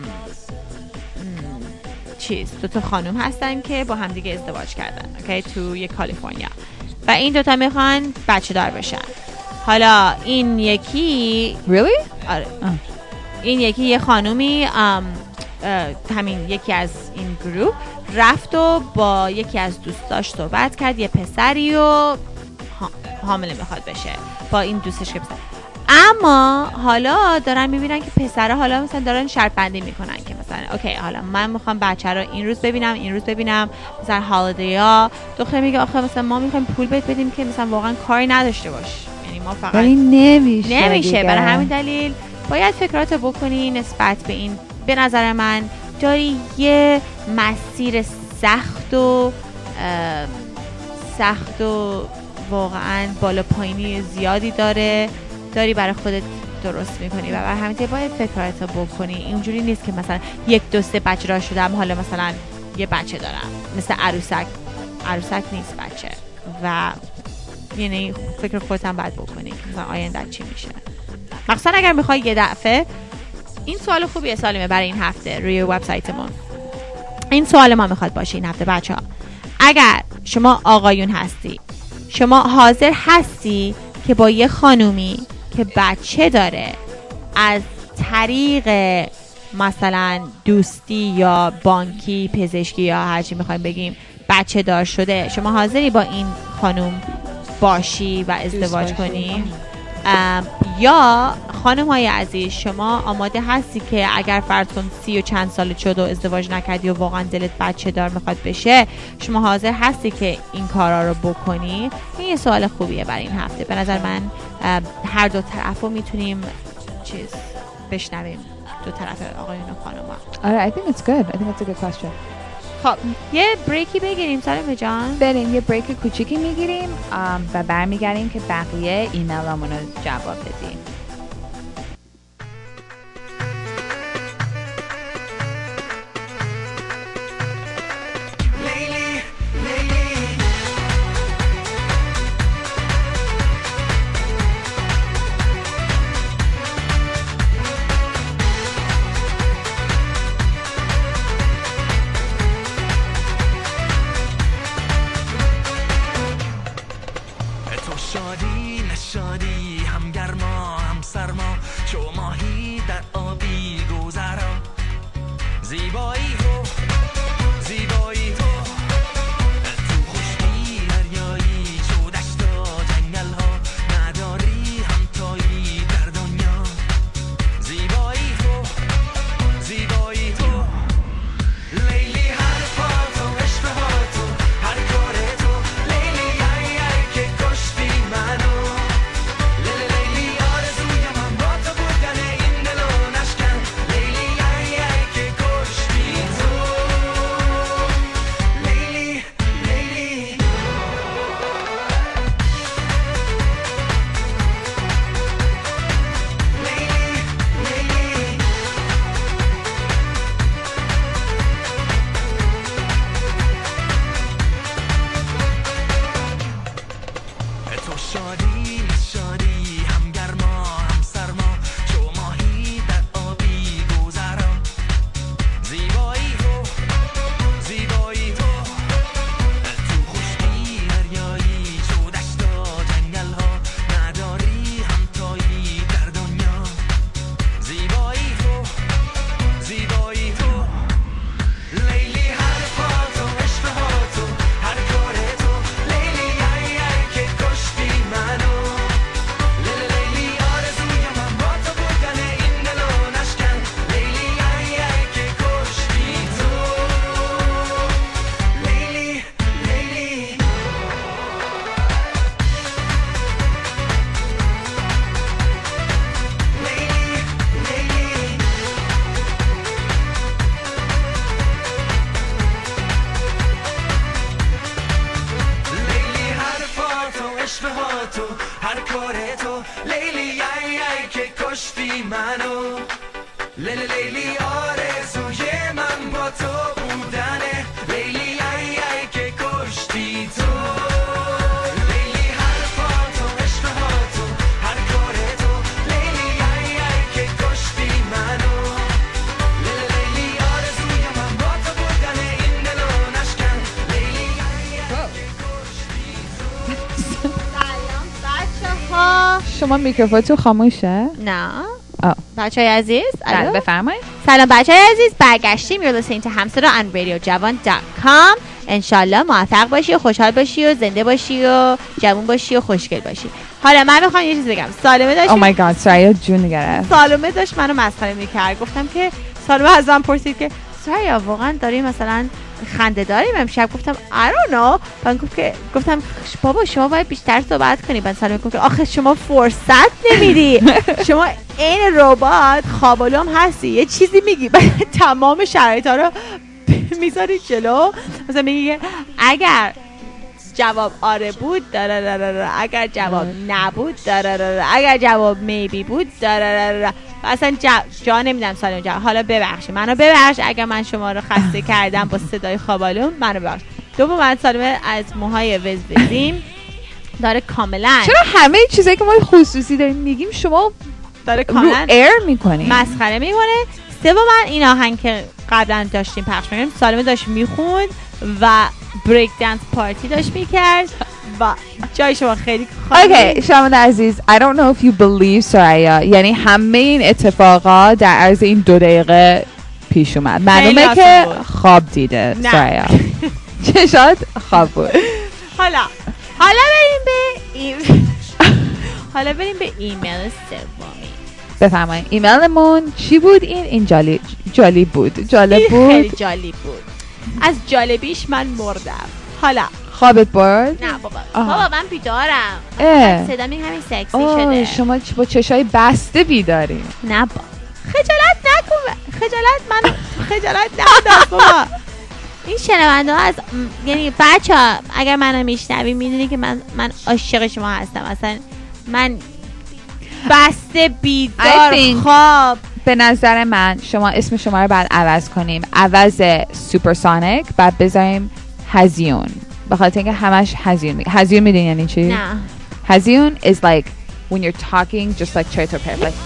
چیز دو تا خانم هستن که با هم دیگه ازدواج کردن اوکی تو یه کالیفرنیا و این دوتا میخوان بچه دار بشن. حالا این یکی really؟ آره uh. این یکی یه خانومی ام همین یکی از این گروپ رفت و با یکی از دوستاش صحبت کرد، یه پسری و حامله میخواد بشه با این دوستش که پسر. اما حالا دارن میبینن که پسره حالا مثلا دارن شرط بندی میکنن که مثلا اوکی حالا من میخوام بچه رو این روز ببینم این روز ببینم مثلا هالیدی ها. دختر میگه آخه مثلا ما میخوایم پول بهت بدیم که مثلا واقعا کاری نداشته باش، یعنی ما فقط ولی نمیشه نمیشه برای همین دلیل باید فکراتو بکنی نسبت به این. به نظر من داری یه مسیر سخت و سخت و واقعا بالا پایینی زیادی داره، داری برای خودت درست میکنی و بر همین باید فکراتو بکنی. اینجوری نیست که مثلا یک دو سه بچه دار شدم حالا مثلا یه بچه دارم، مثل عروسک عروسک نیست بچه. و یعنی فکر خودت هم باید بکنی مثلا آینده چی میشه. مخصوصا اگر میخوای یه دفعه، این سوال خوبیه سالمه برای این هفته روی وبسایتمون. این سوال ما میخواد باشه این هفته بچه ها، اگر شما آقایون هستی، شما حاضر هستی که با یه خانومی که بچه داره از طریق مثلا دوستی یا بانکی، پزشکی یا هرچی میخوایم بگیم بچه دار شده، شما حاضری با این خانوم باشی و ازدواج کنی؟ یا خانم های عزیز، شما آماده هستی که اگر فرض کن سی و چند سال شد و ازدواج نکردی و واقعا دلت بچه دار میخواد بشه، شما حاضر هستی که این کارا رو بکنی؟ این یه سوال خوبیه برای این هفته. به نظر من هر دو طرف رو میتونیم چیز بشنویم، دو طرف آقایون و خانم ها. آره I think it's good. I think it's a good question. خب یه بریکی بگیریم سالمه جان. بریم یه بریک کوچیکی میگیریم و برمیگردیم که بقیه ایمیلامون رو جواب بدیم. شادی نشادی هم گرما هم سرما، چو ماهی در آبی گذرا، زیبایی تو زیبایی تو تو خشکی دریایی، چو دشت و جنگل ها نداری همتایی در دنیا، زیبایی تو زیبایی تو لیلی، حرفا تو عشق ها تو هر کار تو لیلی، ای ای که کشتی منو، لیلی لیلی آرزوی من با تو بودن این دل و نشکن، لیلی ای ای که کشتی تو، لیلی لیلی تو شادی نشادی هم گرما هم سرما، چو ماهی در آبی گذرا، زیبایی تو زیبایی تو تو خشکی دریایی، چو دشت و جنگل ها نداری همتایی در دنیا، زیبایی تو زیبایی تو لیلی، حرفا تو عشق ها تو هر کار تو لیلی، ای ای که کشتی منو، لیلی لیلی آرزوی من با تو بودن این دل و نشکن، لیلی ای ای که کشتی تو، لیلی لیلی لیلی، حرفا تو عشق ها تو هر کار تو لیلی، ای ای که کشتی منو، لیلی لیلی آرزوی من با تو بودنه، لیلی ای ای که کشتی تو، لیلی حرفا تو عشق ها تو هر کار تو لیلی، ای ای که کشتی منو، لیلی لیلی آرزوی من با تو بودن این دل و نشکن، لیلی ای ای که کشتی تو. سلام بچه ها. شما میکروفون تو خاموشه؟ نه آه. بچه های عزیز بله بفرمایید. سلام بچه های عزیز، برگشتیم. You're listening to همصدا and radio javan dot com. انشالله موفق باشی و خوشحال باشی و زنده باشی و جوون باشی و خوشگل باشی. حالا من میخوام یه چیز بگم. سالمه داشت Oh my god سریا جون گرفت. سالمه داشت منو مسخره میکرد. گفتم که سالمه از من پرسید که سریا واقعا داری مثلا خنده داریم امشب؟ گفتم I don't know. بعد گفت که گفتم بابا شما باید بیشتر صحبت کنی. بعد سالمه گفت که آخه شما فرصت نمیدی. شما این ربات خوابالو هم هستی، یه چیزی میگی بعد تمام شرایطا رو میذاری جلو. مثلا میگی اگر جواب آره بود داره، اگر جواب نبود داره، اگر جواب میبی بود داره. اصلا جا, جا نمیدم سالم جواب. حالا ببخشید منو ببخش اگر من شما رو خسته کردم با صدای خوابالون، منو ببخش. دوم من سالمه از موهای وزوزیم داره کاملا. چرا همه چیزایی که ما خصوصی داریم میگیم شما داره کاملا رو ایر میکنیم، مسخره میکنه. سوم من این آهنگ که قبلا داشتیم پخش میکنیم سالمه داشت میخوند و بریک دنس پارتی داشت میکرد و جای شما خیلی خالی. اوکی شما عزیز I don't know if you believe سرایا، یعنی همه این اتفاقات در عرض این دو دقیقه پیش اومد. معلومه که خواب دیده سرایا. چشات خواب بود. حالا حالا بریم به ای... حالا بریم به ایمیل سومی. بفرمایید ایمیلمون چی بود؟ این این جالی جالی بود، جالب بود، خیلی جالب بود. از جالبیش من مردم. حالا خوابت برد؟ نه بابا آها. بابا من بیدارم. صدام این همین سکسی شده. شما با چشای بسته بیداری؟ نه با خجالت نکن، خجالت من خجالت ندار بابا. این شنونده ها از یعنی بچه ها اگر منو میشنوی میدونی که من من عاشق شما هستم. اصلا من بسته بیدار خواب. به نظر من شما اسم شما رو بعد عوض کنیم، عوض سوپرسونیک بعد بذاریم هزیون، به خاطر اینکه همش هزیون میگه. هزیون میدونی یعنی چی؟ نه. هزیون is like when you're talking just like try to prepare like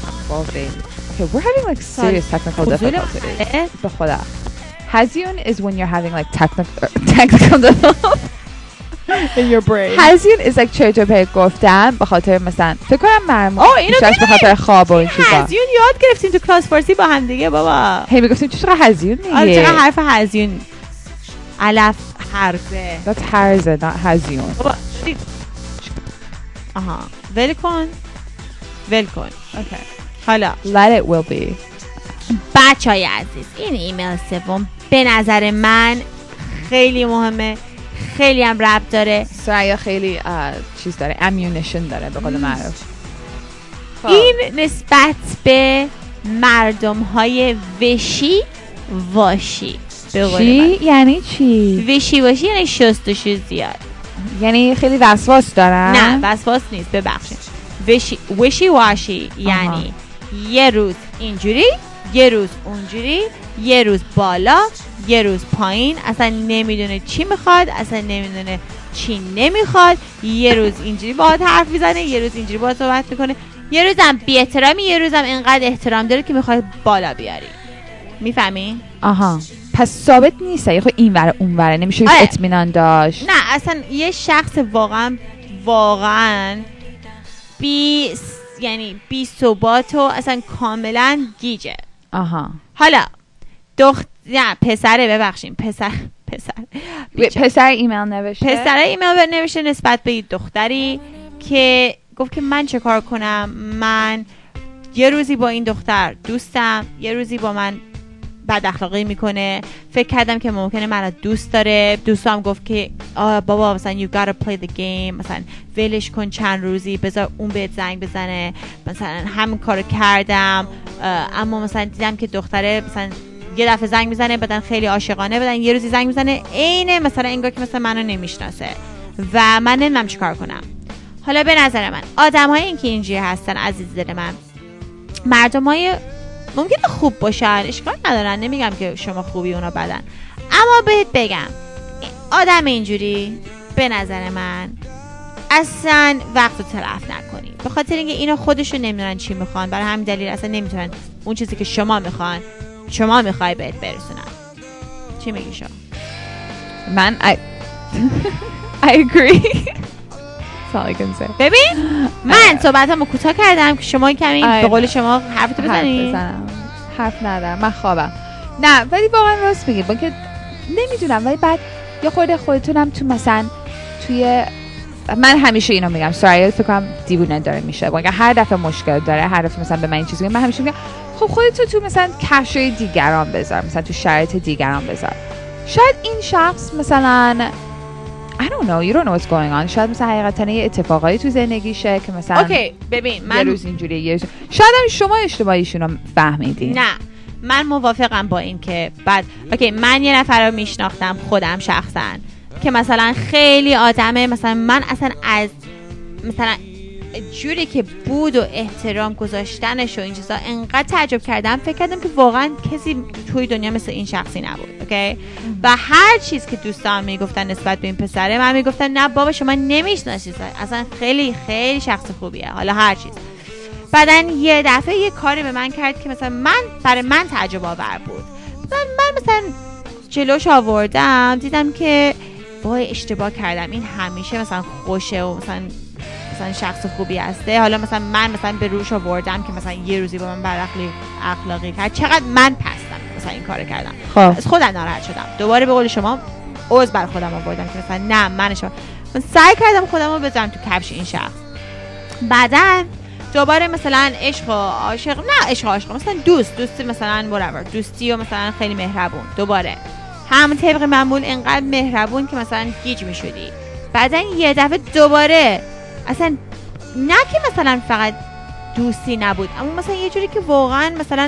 okay we're having like serious technical difficulties. به خدا هزیون is when you're having like technical technical difficulties in your brain. هزیون is like چرت و پرت گفتن به خاطر مثلا فکر کنم مرمون بیشترش به خاطر خواب و این چیزا. هزیون یاد گرفتیم تو کلاس فارسی با هم دیگه بابا. هی میگفتیم چرا هزیون میگی؟ آره چرا حرف هزیون الف حرفه. that's هرزه not هزیون. بابا آها ول کن ول کن. اوکی حالا let it will be. بچهای عزیز این ایمیل سوم به نظر من خیلی مهمه، خیلی هم ربط داره. سرایا خیلی چیز داره، امونیشن داره به قول معروف. این نسبت به مردم های وشی واشی. چی؟ یعنی چی؟ وشی واشی یعنی شستشو زیاد، یعنی خیلی وسواس دارن؟ نه وسواس نیست ببخشید. وشی وشی واشی یعنی یه روز اینجوری یه روز اونجوری، یه روز بالا یه روز پایین، اصلا نمیدونه چی میخواد، اصلا نمیدونه چی نمیخواد. یه روز اینجوری باهات حرف میزنه، یه روز اینجوری باهات صحبت میکنه، یه روزم بی احترامی، یه روزم اینقدر احترام داره که میخواد بالا بیاری. میفهمی؟ آها پس ثابت نیست یه خود این وره اون وره نمیشه اطمینان داشت. نه اصلا یه شخص واقعا واقعا بی یعنی بی ثبات و اصلا کاملا گیجه. آها حالا دخت نه پسره ببخشیم پسر پسر پسر ایمیل نوشته پسر ایمیل نوشته نسبت به دختری که گفت که من چه کار کنم، من یه روزی با این دختر دوستم، یه روزی با من بد اخلاقی میکنه، فکر کردم که ممکنه منو دوست داره. دوستم گفت که آه بابا مثلا you gotta play the game، مثلا ولش کن چند روزی بذار اون بهت زنگ بزنه، مثلا همین کارو کردم. اما مثلا دیدم که دختره مثلا یه دفعه زنگ میزنه بعدن خیلی عاشقانه، بعدن یه روزی زنگ میزنه عین مثلا انگار که مثلا منو نمیشناسه و من نمیدونم چیکار کنم. حالا به نظر من آدم‌های این که اینجوری هستن عزیز دل من، مردمای ممکنه خوب باشن، اشکال ندارن، نمیگم که شما خوبی اونا بدن، اما بهت بگم آدم اینجوری به نظر من اصلا وقت رو تلف نکنی، به خاطر اینکه اینا خودشون نمیدونن چی میخوان، برای همین دلیل اصلا نمیتونن اون چیزی که شما میخوان شما میخوای بهت برسونن. چی میگی شما؟ من I, I agree. That's all I can say. ببین من صحبتمو کوتاه کردم که شما کمی به قول شما حرفتو بزنی. حرف بزنم حرف ندارم، من خوابم. نه ولی واقعا راست میگی، با که نمیدونم ولی بعد یه خورده خودتونم تو مثلا توی من همیشه اینو میگم سرایا فکر کنم دیوونه داره میشه، با هر دفعه مشکل داره، هر دفعه مثلا به من این چیزی میگه، من همیشه میگم خب خودتو تو مثلا کشوی دیگران بذار، مثلا تو شرایط دیگران بذار. شاید این شخص مثلا I don't know, you don't know what's going on. شاید مثلا حقیقتا یه اتفاقایی تو زندگیشه که مثلا اوکی ببین من یه روز اینجوری یه روز شاید هم شما اشتباهیشونو فهمیدین. نه من موافقم با این که بعد اوکی من یه نفر رو میشناختم خودم شخصا که مثلا خیلی آدمه، مثلا من اصلا از مثلا جوری که بود و احترام گذاشتنش و این چیزا انقدر تعجب کردم، فکر کردم که واقعا کسی توی دنیا مثل این شخصی نبود. اوکی؟ و هر چیز که دوستان میگفتن نسبت به این پسره، من میگفتم نه بابا شما نمیشناسید، اصلا خیلی خیلی شخص خوبیه. حالا هر چیز. بعدن یه دفعه یه کاری به من کرد که مثلا من برای من تعجب آور بود. مثلا من مثلا جلوش آوردم، دیدم که وای اشتباه کردم، این همیشه مثلا خوشه و مثلا مثلا شخص خوبی هسته. حالا مثلا من مثلا به روش آوردم که مثلا یه روزی با من بد اخلاقی کرد، چقدر من پستم مثلا این کارو کردم. خب از خودم ناراحت شدم. دوباره به قول شما عذر بر خودم آوردم که مثلا نه من شما من سعی کردم خودم رو بذارم تو کفش این شخص. بعدن دوباره مثلا عشق و عاشق، نه عشق و عاشق، مثلا دوست دوستی مثلا whatever، دوستی و مثلا خیلی مهربون، دوباره هم طبق معمول اینقدر مهربون که مثلا گیج میشدی. بعدن یه دفعه دوباره اصلا نه که مثلا فقط دوستی نبود، اما مثلا یه جوری که واقعا مثلا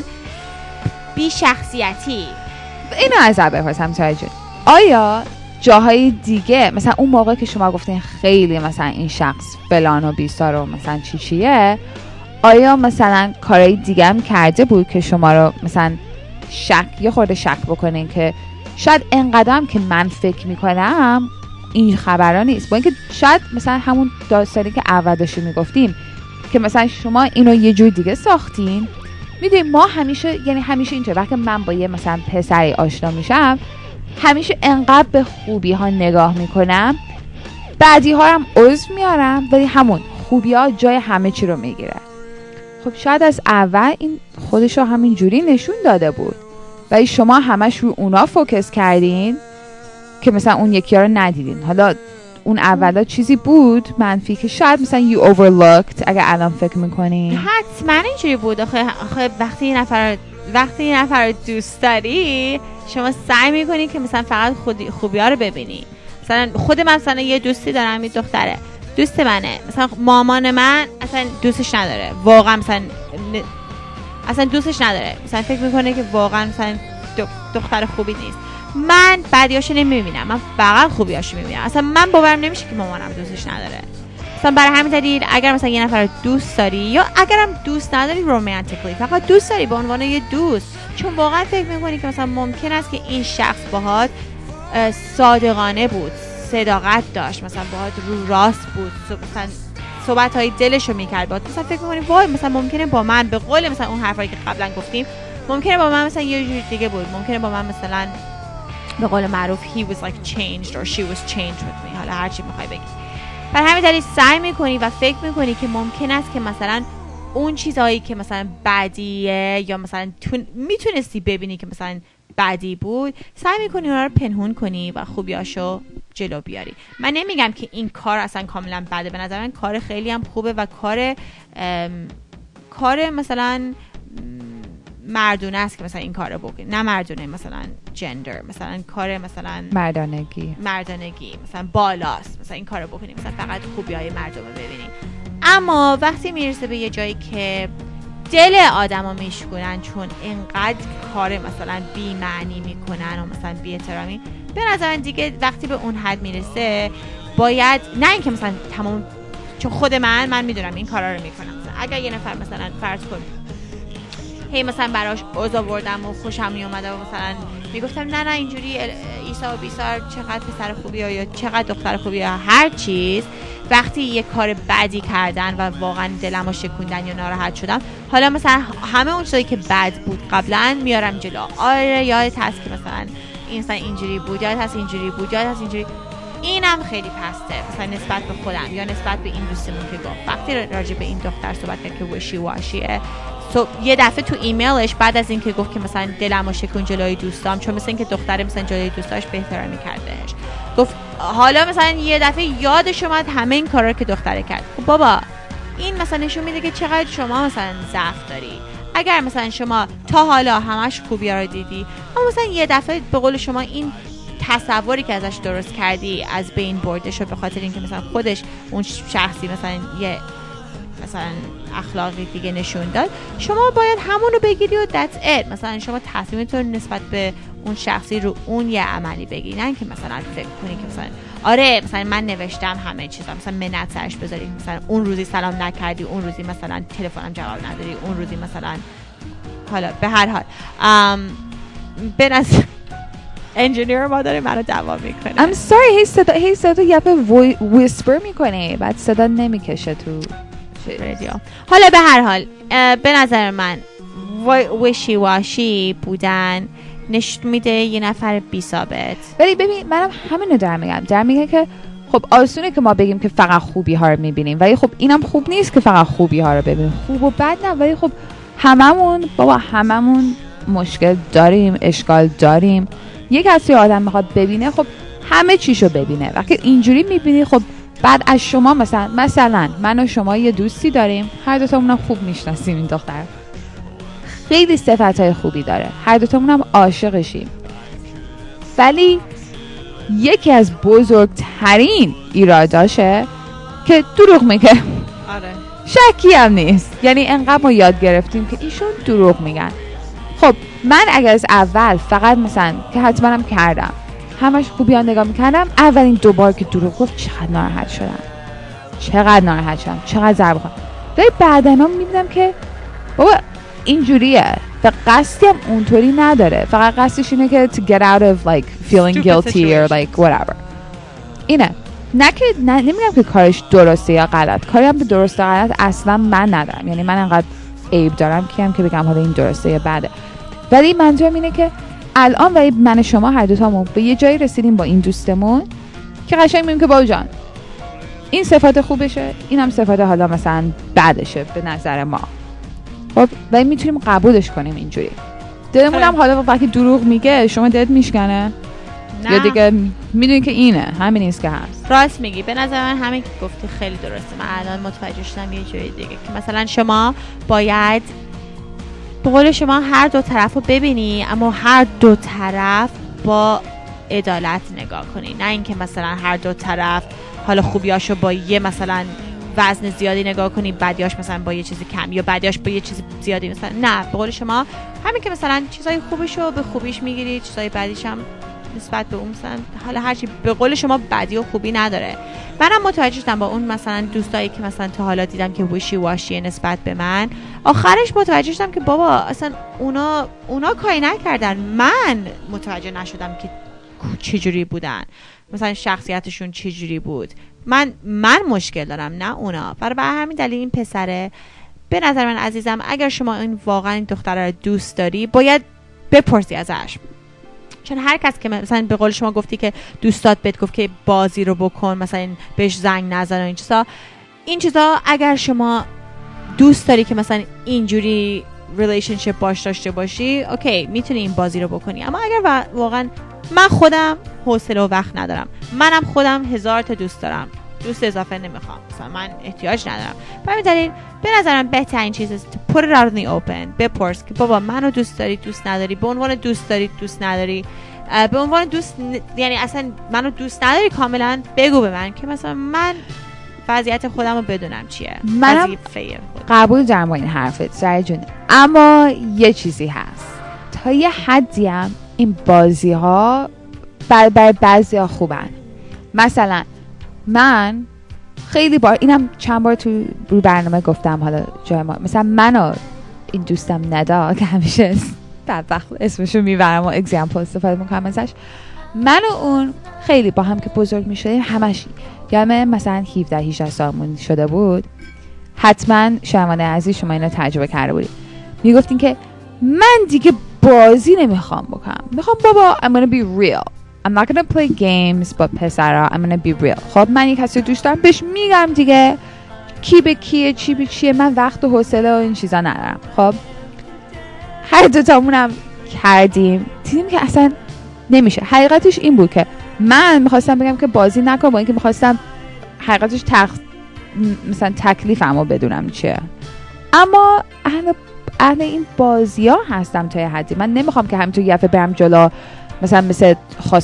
بی شخصیتی. اینو از بپرسم سارا جون، آیا جاهای دیگه مثلا اون موقع که شما گفتین خیلی مثلا این شخص فلان و بیسار و مثلا چی چیه، آیا مثلا کارهای دیگه هم کرده بود که شما رو مثلا شک یه خورده شک بکنین که شاید انقدرم که من فکر میکنم این خبرها نیست، با اینکه شاید مثلا همون داستانی که اول داشتیم میگفتیم که مثلا شما اینو یه جور دیگه ساختین. میدونی ما همیشه، یعنی همیشه اینطور وقتی من با یه مثلا پسری آشنا میشم همیشه انقدر به خوبی ها نگاه میکنم، بعدی ها هم عذر میارم، ولی همون خوبی ها جای همه چی رو میگیره. خب شاید از اول این خودش رو همین جوری نشون داده بود، ولی شما همش رو اونا فوکس کردین که مثلا اون یکی ها رو ندیدین. حالا اون اولا چیزی بود منفی که شاید مثلا you overlooked اگه الان فکر میکنین. حتما اینجوری بود. آخه, آخه وقتی یه نفر وقتی یه نفر دوست داری، شما سعی میکنی که مثلا فقط خودی خوبی ها رو ببینی. مثلا خود من مثلا یه دوستی دارم، یه دختره دوست منه، مثلا مامان من اصلا دوستش نداره، واقعا مثلا اصلا دوستش نداره، مثلا فکر میکنه که واقعا مثلا دختر خوبی نیست. من بدیاشو نمیبینم، من فقط خوبیاشو میبینم. اصلا من باورم نمیشه که مامانم دوستش نداره. مثلا برای همین دلیل اگر مثلا یه نفر دوست داری، یا اگرم دوست نداری رومانتیکلی، فقط دوست داری به عنوان یه دوست، چون واقعا فکر میکنی که مثلا ممکن است که این شخص باهات صادقانه بود، صداقت داشت، مثلا باهات رو راست بود، مثلا صحبت‌های دلشو میکرد باهات، مثلا فکر میکنی وای مثلا ممکنه با من به قول مثلا اون حرفایی که قبلا گفتیم، ممکنه با من مثلا یه جور دیگه بود، ممکنه با من مثلا به قول معروف he was like changed or she was changed with me، حالا هر چی میخوای بگی. بر همین دلیل سعی میکنی و فکر میکنی که ممکن است که مثلا اون چیزهایی که مثلا بدیه یا مثلا میتونستی ببینی که مثلا بدی بود، سعی میکنی اونا رو پنهون کنی و خوبیاشو جلو بیاری. من نمیگم که این کار اصلا کاملا بده، به نظر من کار خیلی هم خوبه و کار کار مثلا مردونه است که مثلا این کارو بکنی، نه مردونه مثلا جندر، مثلا کار مثلا مردانگی مردانگی مثلا بالاست، مثلا این کارو بکنی، مثلا فقط خوبیای مردم رو ببینی. اما وقتی میرسه به یه جایی که دل آدمو میشکنن چون اینقدر کار مثلا بی معنی میکنن و مثلا بی احترامی، به نظر من دیگه وقتی به اون حد میرسه باید، نه اینکه مثلا تمام، چون خود من من میدونم این کارا رو میکنم، مثلا اگر یه نفر مثلا فرض کن هی مثلا براش اوضاع بردم و خوشم میومده و مثلا میگفتم نه نه اینجوری ایسا و بیسار چقدر پسر خوبی یا چقدر دختر خوبی یا هر چیز، وقتی یه کار بدی کردن و واقعا دلمو شکوندن یا ناراحت شدم، حالا مثلا همه اون چیزایی که بد بود قبلا میارم جلو. آره یادت هست که مثلا این مثلا اینجوری بود، یادت هست اینجوری بود، یادت هست اینجوری، اینم خیلی پسته مثلا نسبت به خودم یا نسبت به این دوستمون که گفت وقتی راجع به این دختر صحبت کرد که وشی واشیه، تو یه دفعه تو ایمیلش بعد از اینکه گفت که مثلا دلمو شکون جلوی دوستام، چون مثلا اینکه دختره مثلا جلوی دوستاش بهتر می‌کردش، گفت حالا مثلا یه دفعه یادش اومد همه این کارا که دختره کرد. خب بابا این مثلا نشون میده که چقدر شما مثلا ضعف داری. اگر مثلا شما تا حالا همش خوبی‌ها رو دیدی، اما مثلا یه دفعه به قول شما این تصوری که ازش درست کردی از بین برده شد به خاطر اینکه مثلا خودش اون شخصی مثلا یه مثلا اخلاقی دیگه نشون داد، شما باید همون رو بگیری و that's it. مثلا شما تصمیمتون نسبت به اون شخصی رو اون یه عملی بگیری، نه اینکه مثلا فکر کنی که مثلا آره مثلا من نوشتم همه چیزا، مثلا منت سرش بذاری، مثلا اون روزی سلام نکردی، اون روزی مثلا تلفنم جواب نداری، اون روزی مثلا حالا به هر حال به نظر انجینیر ما داره منو دعوا میکنه. I'm sorry هی صدا هی صدا یه ویسپر میکنه بعد صدا نمیکشه تو رادیو. حالا به هر حال به نظر من ویشی واشی بودن نشون میده یه نفر بی ثابت. ولی ببین منم همینو دارم میگم، دارم میگم که خب آسونه که ما بگیم که فقط خوبی ها رو میبینیم، ولی خب اینم خوب نیست که فقط خوبی ها رو ببینیم، خوب و بد نه، ولی خب هممون بابا هممون مشکل داریم، اشکال داریم. یک کسی آدم میخواد ببینه خب همه چیشو ببینه. وقتی اینجوری میبینی خب بعد از شما مثلا مثلا من و شما یه دوستی داریم، هر دو تامون خوب میشناسیم این دختر، خیلی صفتهای خوبی داره، هر دو تامون هم عاشقشیم، ولی یکی از بزرگترین ایراداشه که دروغ میگه. آره شکی هم نیست، یعنی انقدر ما یاد گرفتیم که ایشون دروغ میگن. خب من اگر از اول فقط مثلا که حتما هم کردم همش خوبی ها نگاه میکردم، اولین دوبار که دروغ گفت چقدر ناراحت شدم، چقدر ناراحت شدم، چقدر ضربه خوردم. ولی بعدا هم میبینم که بابا اینجوریه و قصدی هم اونطوری نداره، فقط قصدش اینه که to get out of like feeling Stupid guilty or like whatever. اینه نه که نه نمیگم که کارش درسته یا غلط، کاری هم به درسته غلط اصلا من ندارم، یعنی من انقدر عیب دارم که هم که بگم حالا این درسته یا بده، ولی منظورم اینه که الان ولی من شما هر دوتامون به یه جایی رسیدیم با این دوستمون که قشنگ میگیم که بابا جان این صفات خوبشه، این هم صفات حالا مثلا بدشه به نظر ما، خب ولی میتونیم قبولش کنیم اینجوری. دلمون هم حالا وقتی دروغ میگه شما دلت میشکنه نه. یا دیگه میدونی که اینه همین نیست که هست. راست میگی، به نظر من همین که گفتی خیلی درسته. من الان متوجه شدم یه جوری دیگه که مثلا شما باید به قول شما هر دو طرف رو ببینی، اما هر دو طرف با عدالت نگاه کنی، نه اینکه مثلا هر دو طرف حالا خوبیاشو با یه مثلا وزن زیادی نگاه کنی، بدیاش مثلا با یه چیزی کم یا بدیاش با یه چیزی زیادی، مثلا نه، به قول شما همین که مثلا چیزای خوبشو به خوبیش میگیری، چیزای بدیش هم نسبت به اون مثلا حالا هرچی به قول شما بدی و خوبی نداره. منم متوجه شدم با اون مثلا دوستایی که مثلا تا حالا دیدم که ویشی واشی نسبت به من، آخرش متوجه شدم که بابا اصلا اونا اونا کاری نکردن، من متوجه نشدم که چجوری بودن، مثلا شخصیتشون چجوری بود. من من مشکل دارم نه اونا. برای همین دلیل این پسره به نظر من عزیزم اگر شما این واقعا این دختره رو دوست داری باید بپرسی ازش، چون هر کس که مثلا به قول شما گفتی که دوستات بهت گفت که بازی رو بکن، مثلا بهش زنگ نزن و این چیزا، این چیزا اگر شما دوست داری که مثلا اینجوری ریلیشنشیپ باش داشته باشی، اوکی میتونی این بازی رو بکنی. اما اگر واقعا من خودم حوصله و وقت ندارم، منم خودم هزار تا دوست دارم، دوست اضافه نمیخوام، مثلا من احتیاج ندارم، به همین دلیل به نظرم بهترین چیز است to put it out in the open. بپرس که بابا منو دوست داری دوست نداری، به عنوان دوست داری دوست نداری، به عنوان دوست ن... یعنی اصلا منو دوست نداری کاملا بگو به من که مثلا من وضعیت خودم رو بدونم چیه. منم قبول دارم با این حرفت سعی جون، اما یه چیزی هست، تا یه حدی هم این بازی ها بر بر بعضی ها خوبن. مثلا من خیلی بار اینم چند بار تو رو برنامه گفتم، حالا جای ما مثلا منو این دوستم ندا که همیشه بدبخت اسمشو میبرم و اگزمپل استفاده میکنم ازش، من و اون خیلی با هم که بزرگ میشدیم همش یعنی مثلا هفده هجده سالمون شده بود، حتما شمانه عزیز شما اینو تجربه کرده بودید، میگفتین که من دیگه بازی نمیخوام بکنم، میخوام بابا I'm gonna be real, I'm not gonna play games but پسرا I'm gonna be real. خب من یک کسی دوست دارم بهش میگم دیگه کی به کیه چی به چیه، من وقت و حوصله و این چیزا ندارم. خب هر دوتامونم کردیم، دیدیم که اصلا نمیشه. حقیقتش این بود که من میخواستم بگم که بازی نکن، با اینکه میخواستم حقیقتش تخ... مثلا تکلیفمو بدونم چیه، اما اهل اهل این بازی ها هستم تا یه حدی. من نمیخوام که همینطور یه دفعه برم جلو مثلا مثل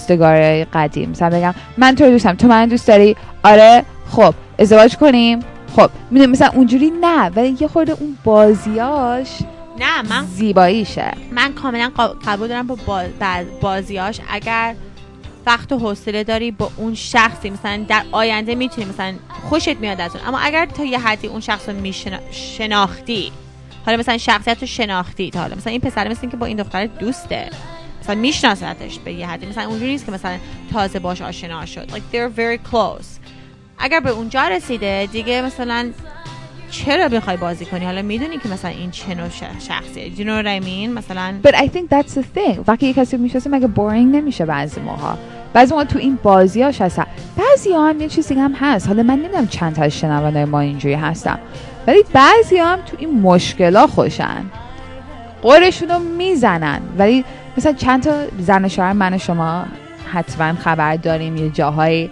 خواستگار قدیم مثلا بگم من تو رو دوستم، تو من دوست داری، آره خب ازدواج کنیم، خب میدونی مثلا اونجوری نه، ولی یه خورده اون بازیاش نه من زیباییشه. من کاملا قا- قبول دارم با با- بعض بازیاش اگر وقت و حوصله داری با اون شخصی مثلا در آینده میتونی مثلا خوشت میاد از اون، اما اگر تا یه حدی اون شخص رو میشناختی، حالا مثلا شخصیت رو شناختی، تا حالا مثلا این پسر مثل این که با این دختر دوسته، مثلا میشناستش به یه حدی، مثلا اونجوری نیست که مثلا تازه باش آشنا شد. like they're very close. اگر به اونجا رسیده دیگه مثلا چرا بخوای بازی کنی؟ حالا میدونی که مثلا این چه نوع شخصیه. Do you know what I mean؟ مثلا But I think that's the thing. وقتی یک کسی میشناسه مگه boring نمیشه بعضی موقع. بعضی موقع تو این بازیاش هستن. بعضی ها هم یه چیزی هم هست. حالا من نمیدونم چند تا شنونده ما اینجوری هستن. ولی بعضی هم تو این مشکلا خوشن. قورشونو میزنن. ولی مثلا چند تا زن و شوهر من و شما حتما خبر داریم یه جاهای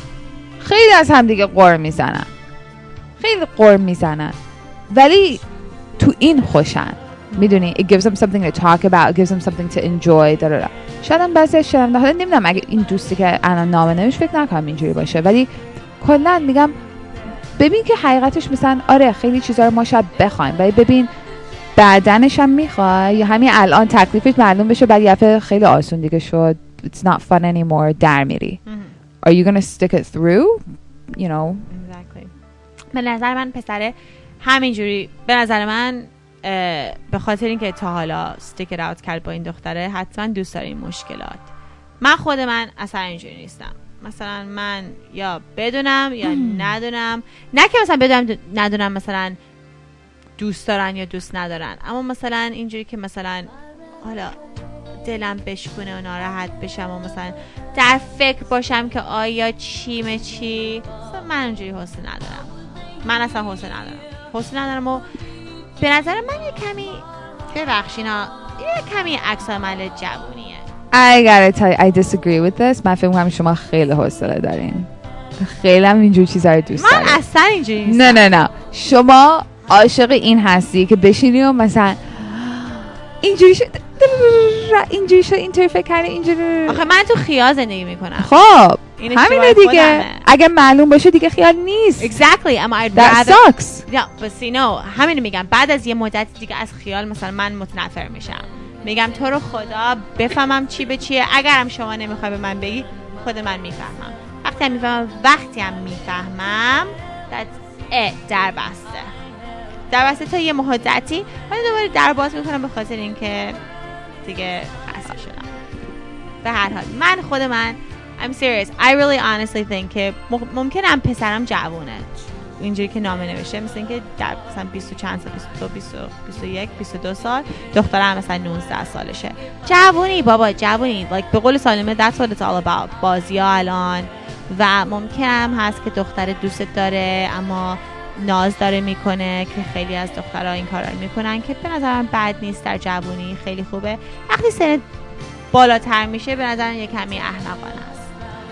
خیلی از هم دیگه قور میزنن. خیلی قور میزنن. ولی تو این خوشن. میدونی it gives them something to talk about, it gives them something to enjoy. داره. شاید هم بعضی از شنونده حالا نمیدونم اگه این دوستی که الان نامه نمیش فکر نکنم اینجوری باشه، ولی کلا میگم ببین که حقیقتش مثلا آره خیلی چیزا رو ما شاید بخوایم، ولی ببین بعدنش هم میخوای یا همین الان تکلیفش معلوم بشه بعد یه دفعه خیلی آسون دیگه شد it's not fun anymore در میری. Are you gonna stick it through? You know. exactly. به نظر من پسره همینجوری به نظر من به خاطر اینکه تا حالا استیکر اوت کرد با این دختره حتما دوست داره این مشکلات. من خود من اصلا اینجوری نیستم. مثلا من یا بدونم یا ندونم، نه که مثلا بدونم ندونم مثلا دوست دارن یا دوست ندارن، اما مثلا اینجوری که مثلا حالا دلم بشکنه و ناراحت بشم و مثلا در فکر باشم که آیا چیمه چی، مثلا من اینجوری حوصله ندارم. من اصلا حوصله ندارم حوصله ندارم و به نظر من یه کمی ببخشینا یه کمی عکس عمل جوونیه. I gotta tell you, I disagree with this. من فکر می‌کنم شما خیلی حوصله دارین. خیلی هم اینجور چیزا رو دوست دارین. من اصلا اینجوری نیستم. نه نه نه. شما عاشق این هستی که بشینی و مثلا اینجوری شد اینجوری شد اینطوری فکر کردی اینجوری. آخه من تو خیال زندگی میکنم. خب همینه دیگه. اگه معلوم باشه دیگه خیال نیست. Exactly. Am I That sucks. یا بس اینو همین میگم بعد از یه مدت دیگه از خیال مثلا من متنفر میشم. میگم تو رو خدا بفهمم چی به چیه. اگرم شما نمیخوای به من بگی خود من میفهمم. وقتی هم میفهمم وقتی هم میفهمم that's it. در بسته در بسته تا یه مدتی من دوباره در باز میکنم به خاطر اینکه دیگه خسته شدم. به هر حال من خود من I'm serious. I really honestly think که ممکنه هم پسرم جوونه اینجوری که نامه نوشته، مثل اینکه در مثلا بیست و چند سال بیست و دو بیست و یک بیست و دو سال، دخترم مثلا نوزده سالشه. جوونی بابا جوونی. like به قول سالمه that's what it's all about. بازی ها الان و ممکن هم هست که دختر دوست داره اما ناز داره میکنه که خیلی از دخترها این کارا رو میکنن که به نظر من بد نیست. در جوونی خیلی خوبه. وقتی سن بالاتر میشه به نظر من یه کمی احمقانه است.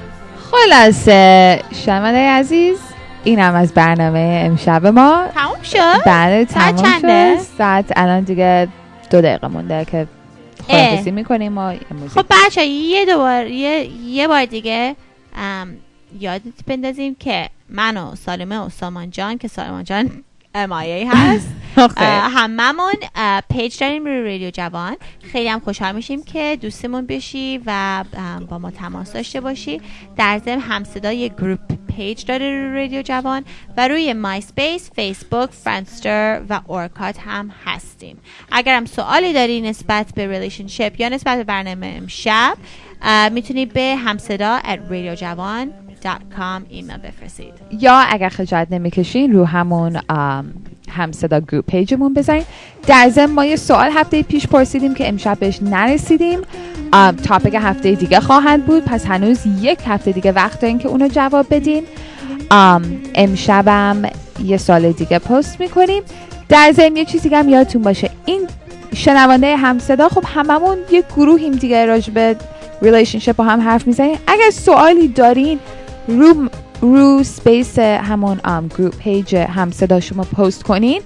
خلاصه شنونده عزیز اینم از برنامه امشب ما. تموم شد؟ بله تموم ساعت چنده؟ شد. ساعت الان دیگه دو دقیقه مونده که خلاصی میکنیم و موزیک. خب بچه یه دوبار یه, یه بار دیگه یادت بندازیم که من و سالمه و سامان جان که سامان جان ام آی ای هست هممون پیج داریم روی رادیو جوان. خیلی هم خوشحال میشیم که دوستمون بشی و با ما تماس داشته باشی. در ضمن همصدای گروپ پیج داره روی رادیو جوان و روی مای سپیس، فیسبوک، فرندستر و اورکات هم هستیم. اگر هم سوالی داری نسبت به ریلیشنشیپ یا نسبت به برنامه امشب میتونی به همصدا at radio jawan dot com ایمیل بفرستید، یا اگر خجالت نمیکشین رو همون همصدا گروپ پیجمون بزنین. در ضمن ما یه سوال هفته پیش پرسیدیم که امشب بهش نرسیدیم. تاپیک هفته دیگه خواهند بود، پس هنوز یک هفته دیگه وقت دارین که اونو جواب بدین. امشبم یه سال دیگه پست میکنیم. در ضمن یه چیزی هم یادتون باشه، این شنونده همصدا خب هممون یه گروهیم دیگه راجع به ریلیشنشیپ با هم حرف میزنیم. اگر سوالی دارین رو رو سپیس همون ام گروپ پیج همصدا شما پست کنین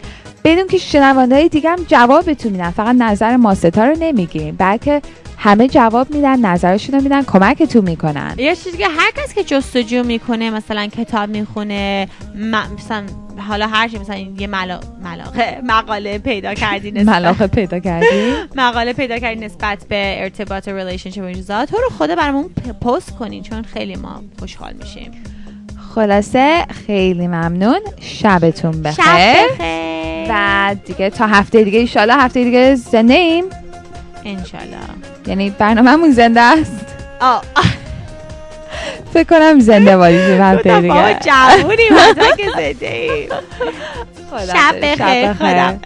بدون که شنونده‌های دیگه هم جوابتون میدن، فقط نظر ما ستا رو نمیگیم بلکه همه جواب میدن، نظرشون رو میدن، کمکتون میکنن. یه چیزی که هر کس که جستجو میکنه، مثلا کتاب میخونه، مثلا حالا هر چی، مثلا یه ملا... ملاقه مقاله پیدا کردی نسبت ملاقه پیدا کردی مقاله پیدا کردی نسبت به ارتباط و ریلیشنشیپ و این چیزا، تو رو خدا برامون پست کنین چون خیلی ما خوشحال میشیم. خلاصه خیلی ممنون، شبتون بخیر. شب بخیر. و دیگه تا هفته دیگه ان شاءالله هفته دیگه زنده ایم انشالله. یعنی برنامه‌مون زنده است. آه فکر کنم زنده باشیم هفته دیگه. ما جوونی مثلا که زنده ایم. شب بخیر. خدا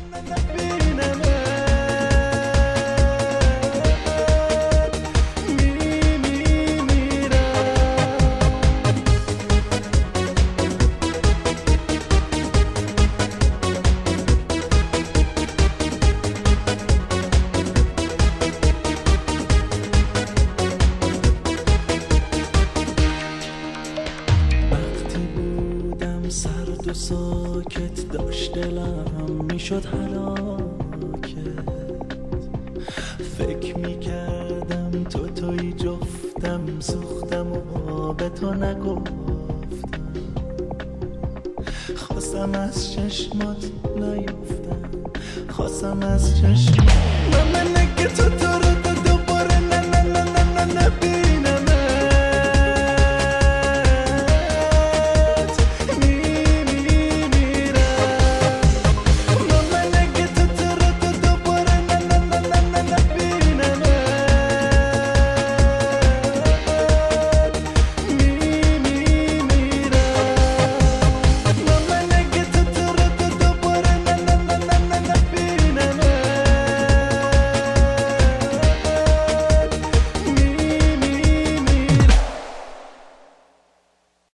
ساکت داشت دلم میشد هلاکت، فکر میکردم تو توی جفتم، سوختم و به تو نگفتم، خواستم از چشمات نیفتم، خواستم از چشمات من نگه تو تو رو دوباره نه نه نه نه نه نبینم.